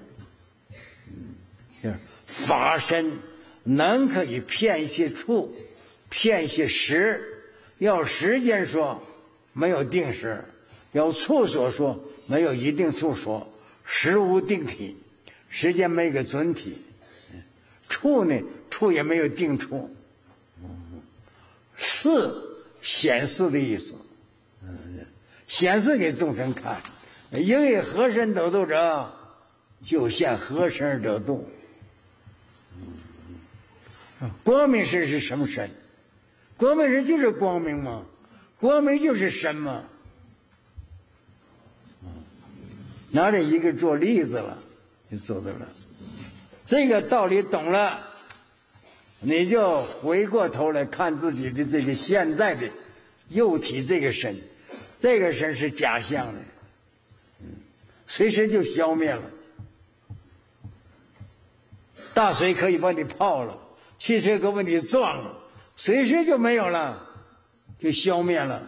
法身能可以骗一些处，骗一些时。要时间说没有定时，要处所说没有一定处所，时无定体，时间没个准体，处呢处也没有定处，是显示的意思，显示给众生看。因为何身得度者，就现何身而得度。光明身是什么身？光明身就是光明嘛，光明就是神嘛。拿着一个做例子了，就做到了。这个道理懂了，你就回过头来看自己的这个现在的肉体这个身，这个身是假象的，随时就消灭了。大水可以把你泡了，汽车可把你撞了，随时就没有了，就消灭了。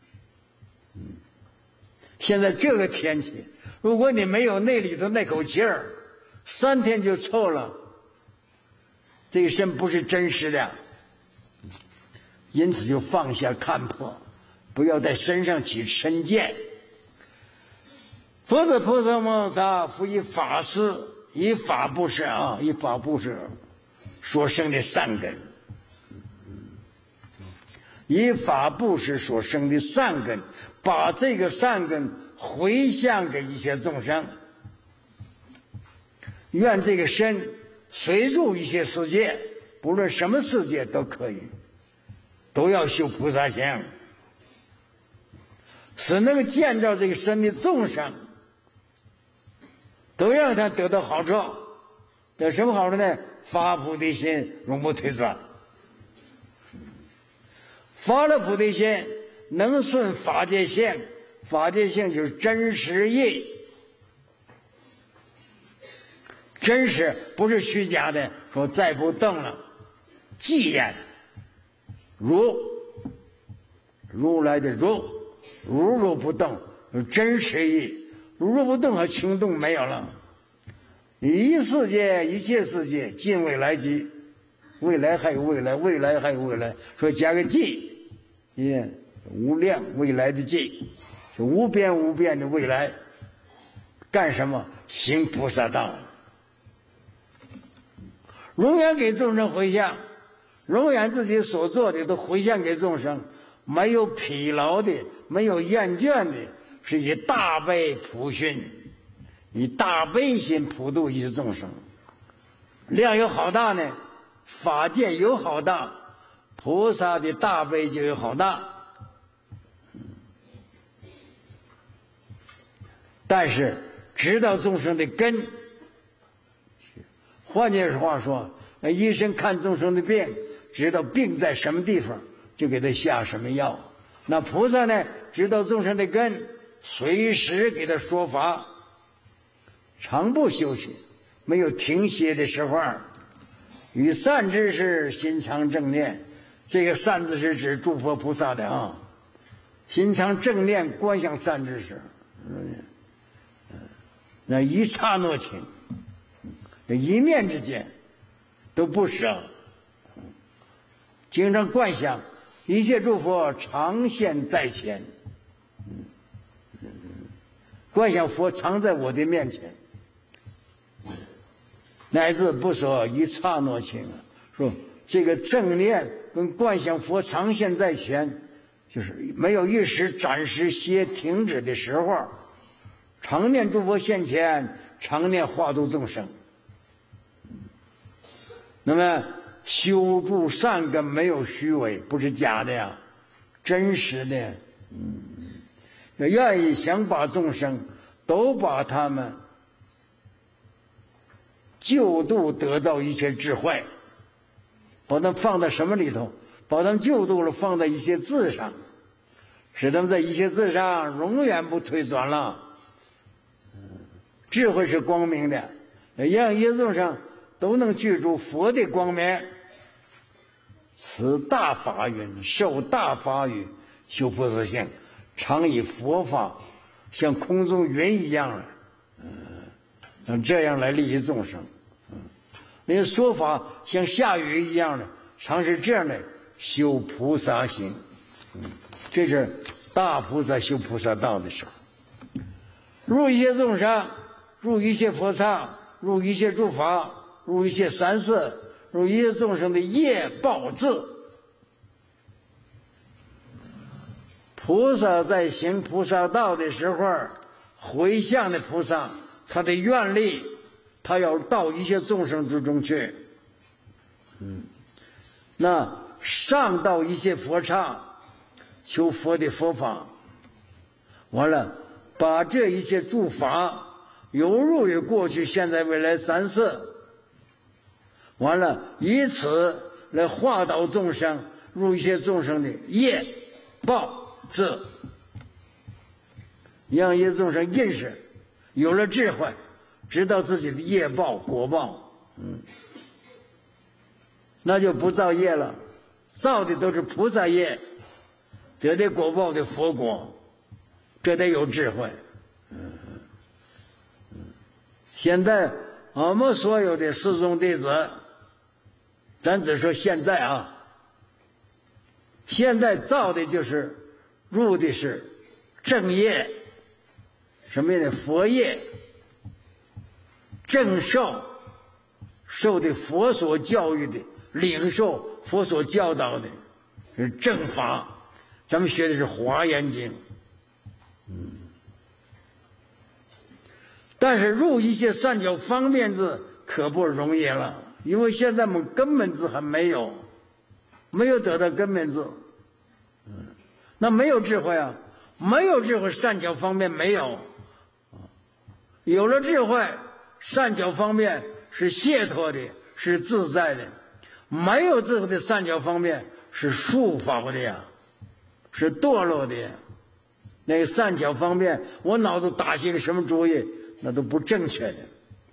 现在这个天气，如果你没有那里头那口气儿，三天就臭了，这个身不是真实的。因此就放下看破，不要在身上起身见。佛子菩萨摩诃萨复以法施，以法布施啊，以法布施所生的善根，以法布施所生的善根，把这个善根回向给一切众生。愿这个身随入一切世界，不论什么世界都可以，都要修菩萨行，使那个建造这个身的众生都让他得到好处。得什么好处呢？发菩提心，永不退转。发了菩提心，能顺法界性，法界性就是真实义，真实不是虚假的。说再不动了，寂然如如来的如，如如不动，真实义。如如不动和轻动没有了。一世界一切世界，近未来即未来还有未来，未来还有未来，说加个寂，也无量未来的寂，是无边无边的未来。干什么？行菩萨道，永远给众生回向，永远自己所做的都回向给众生，没有疲劳的，没有厌倦的，是以大悲普训，以大悲心普度一切众生。量有好大呢，法界有好大，菩萨的大悲就有好大。但是知道众生的根，换句话说，医生看众生的病，知道病在什么地方，就给他下什么药。那菩萨呢，知道众生的根，随时给他说法，常不休息，没有停歇的时候。 与善知识心常正念，这个善字是指诸佛菩萨的啊。心常正念观想善知识，那一刹那间，一念之间都不舍，经常观想一切诸佛常现在前，观想佛常在我的面前，乃至不舍一刹那间。说这个正念跟观想佛常现在前，就是没有一时暂时歇停止的时候，常念诸佛现前，常念化度众生。那么修筑善根没有虚伪，不是假的呀，真实的。嗯，愿意想把众生都把他们救度得到一切智慧，把它放在什么里头？把他们救度了，放在一些字上，使他们在一些字上永远不退转了。智慧是光明的，让一切众生都能具足佛的光明。此大法云，受大法语，修菩萨行，常以佛法像空中云一样，嗯，像这样来利益众生。嗯，那说法像下雨一样的，常是这样的修菩萨行。嗯，这是大菩萨修菩萨道的时候，入一切众生，入一切佛刹，入一切诸法，入一切三世，入一切众生的业报字。菩萨在行菩萨道的时候，回向的菩萨，他的愿力，他要到一切众生之中去。嗯，那上到一切佛刹，求佛的佛法，完了把这一切诸法犹入于过去、现在、未来三世，完了以此来化导众生，入一切众生的业报字，让一切众生认识，有了智慧，知道自己的业报果报，嗯，那就不造业了，造的都是菩萨业，得的果报的佛果，这得有智慧。嗯嗯，现在我们所有的四众弟子，咱只说现在啊，现在造的就是入的是正业，什么呢？佛业，正受，受的佛所教育的，领受佛所教导的是正法。咱们学的是华严经，嗯，但是入一些三角方便字可不容易了，因为现在我们根本字还没有，没有得到根本字，嗯，那没有智慧啊，没有智慧，善巧方便没有，有了智慧，善巧方便是解脱的，是自在的；没有智慧的善巧方便是束缚的呀，是堕落的。那个善巧方便，我脑子打些个什么主意，那都不正确的。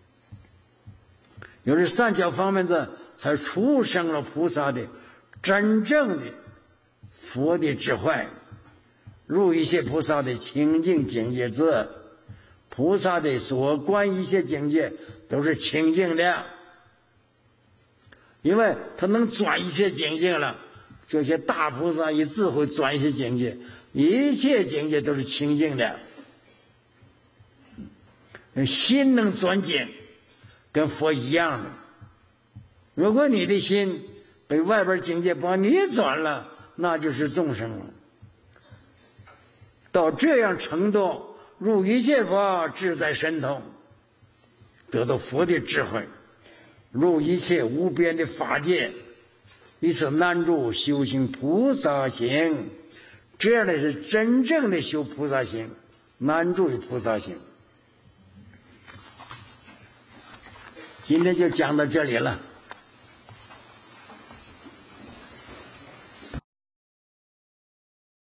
有了善巧方便字，才出生了菩萨的真正的佛的智慧，入一切菩萨的清净境界字。菩萨的所观一切境界都是清净的，因为他能转一切境界了。这些大菩萨以智慧转一切境界，一切境界都是清净的。心能转境，跟佛一样的。如果你的心被外边境界把你转了，那就是众生了。到这样程度，入一切法志在神通，得到佛的智慧，入一切无边的法界，以此难住修行菩萨行。这样的是真正的修菩萨行，难住于菩萨行。今天就讲到这里了。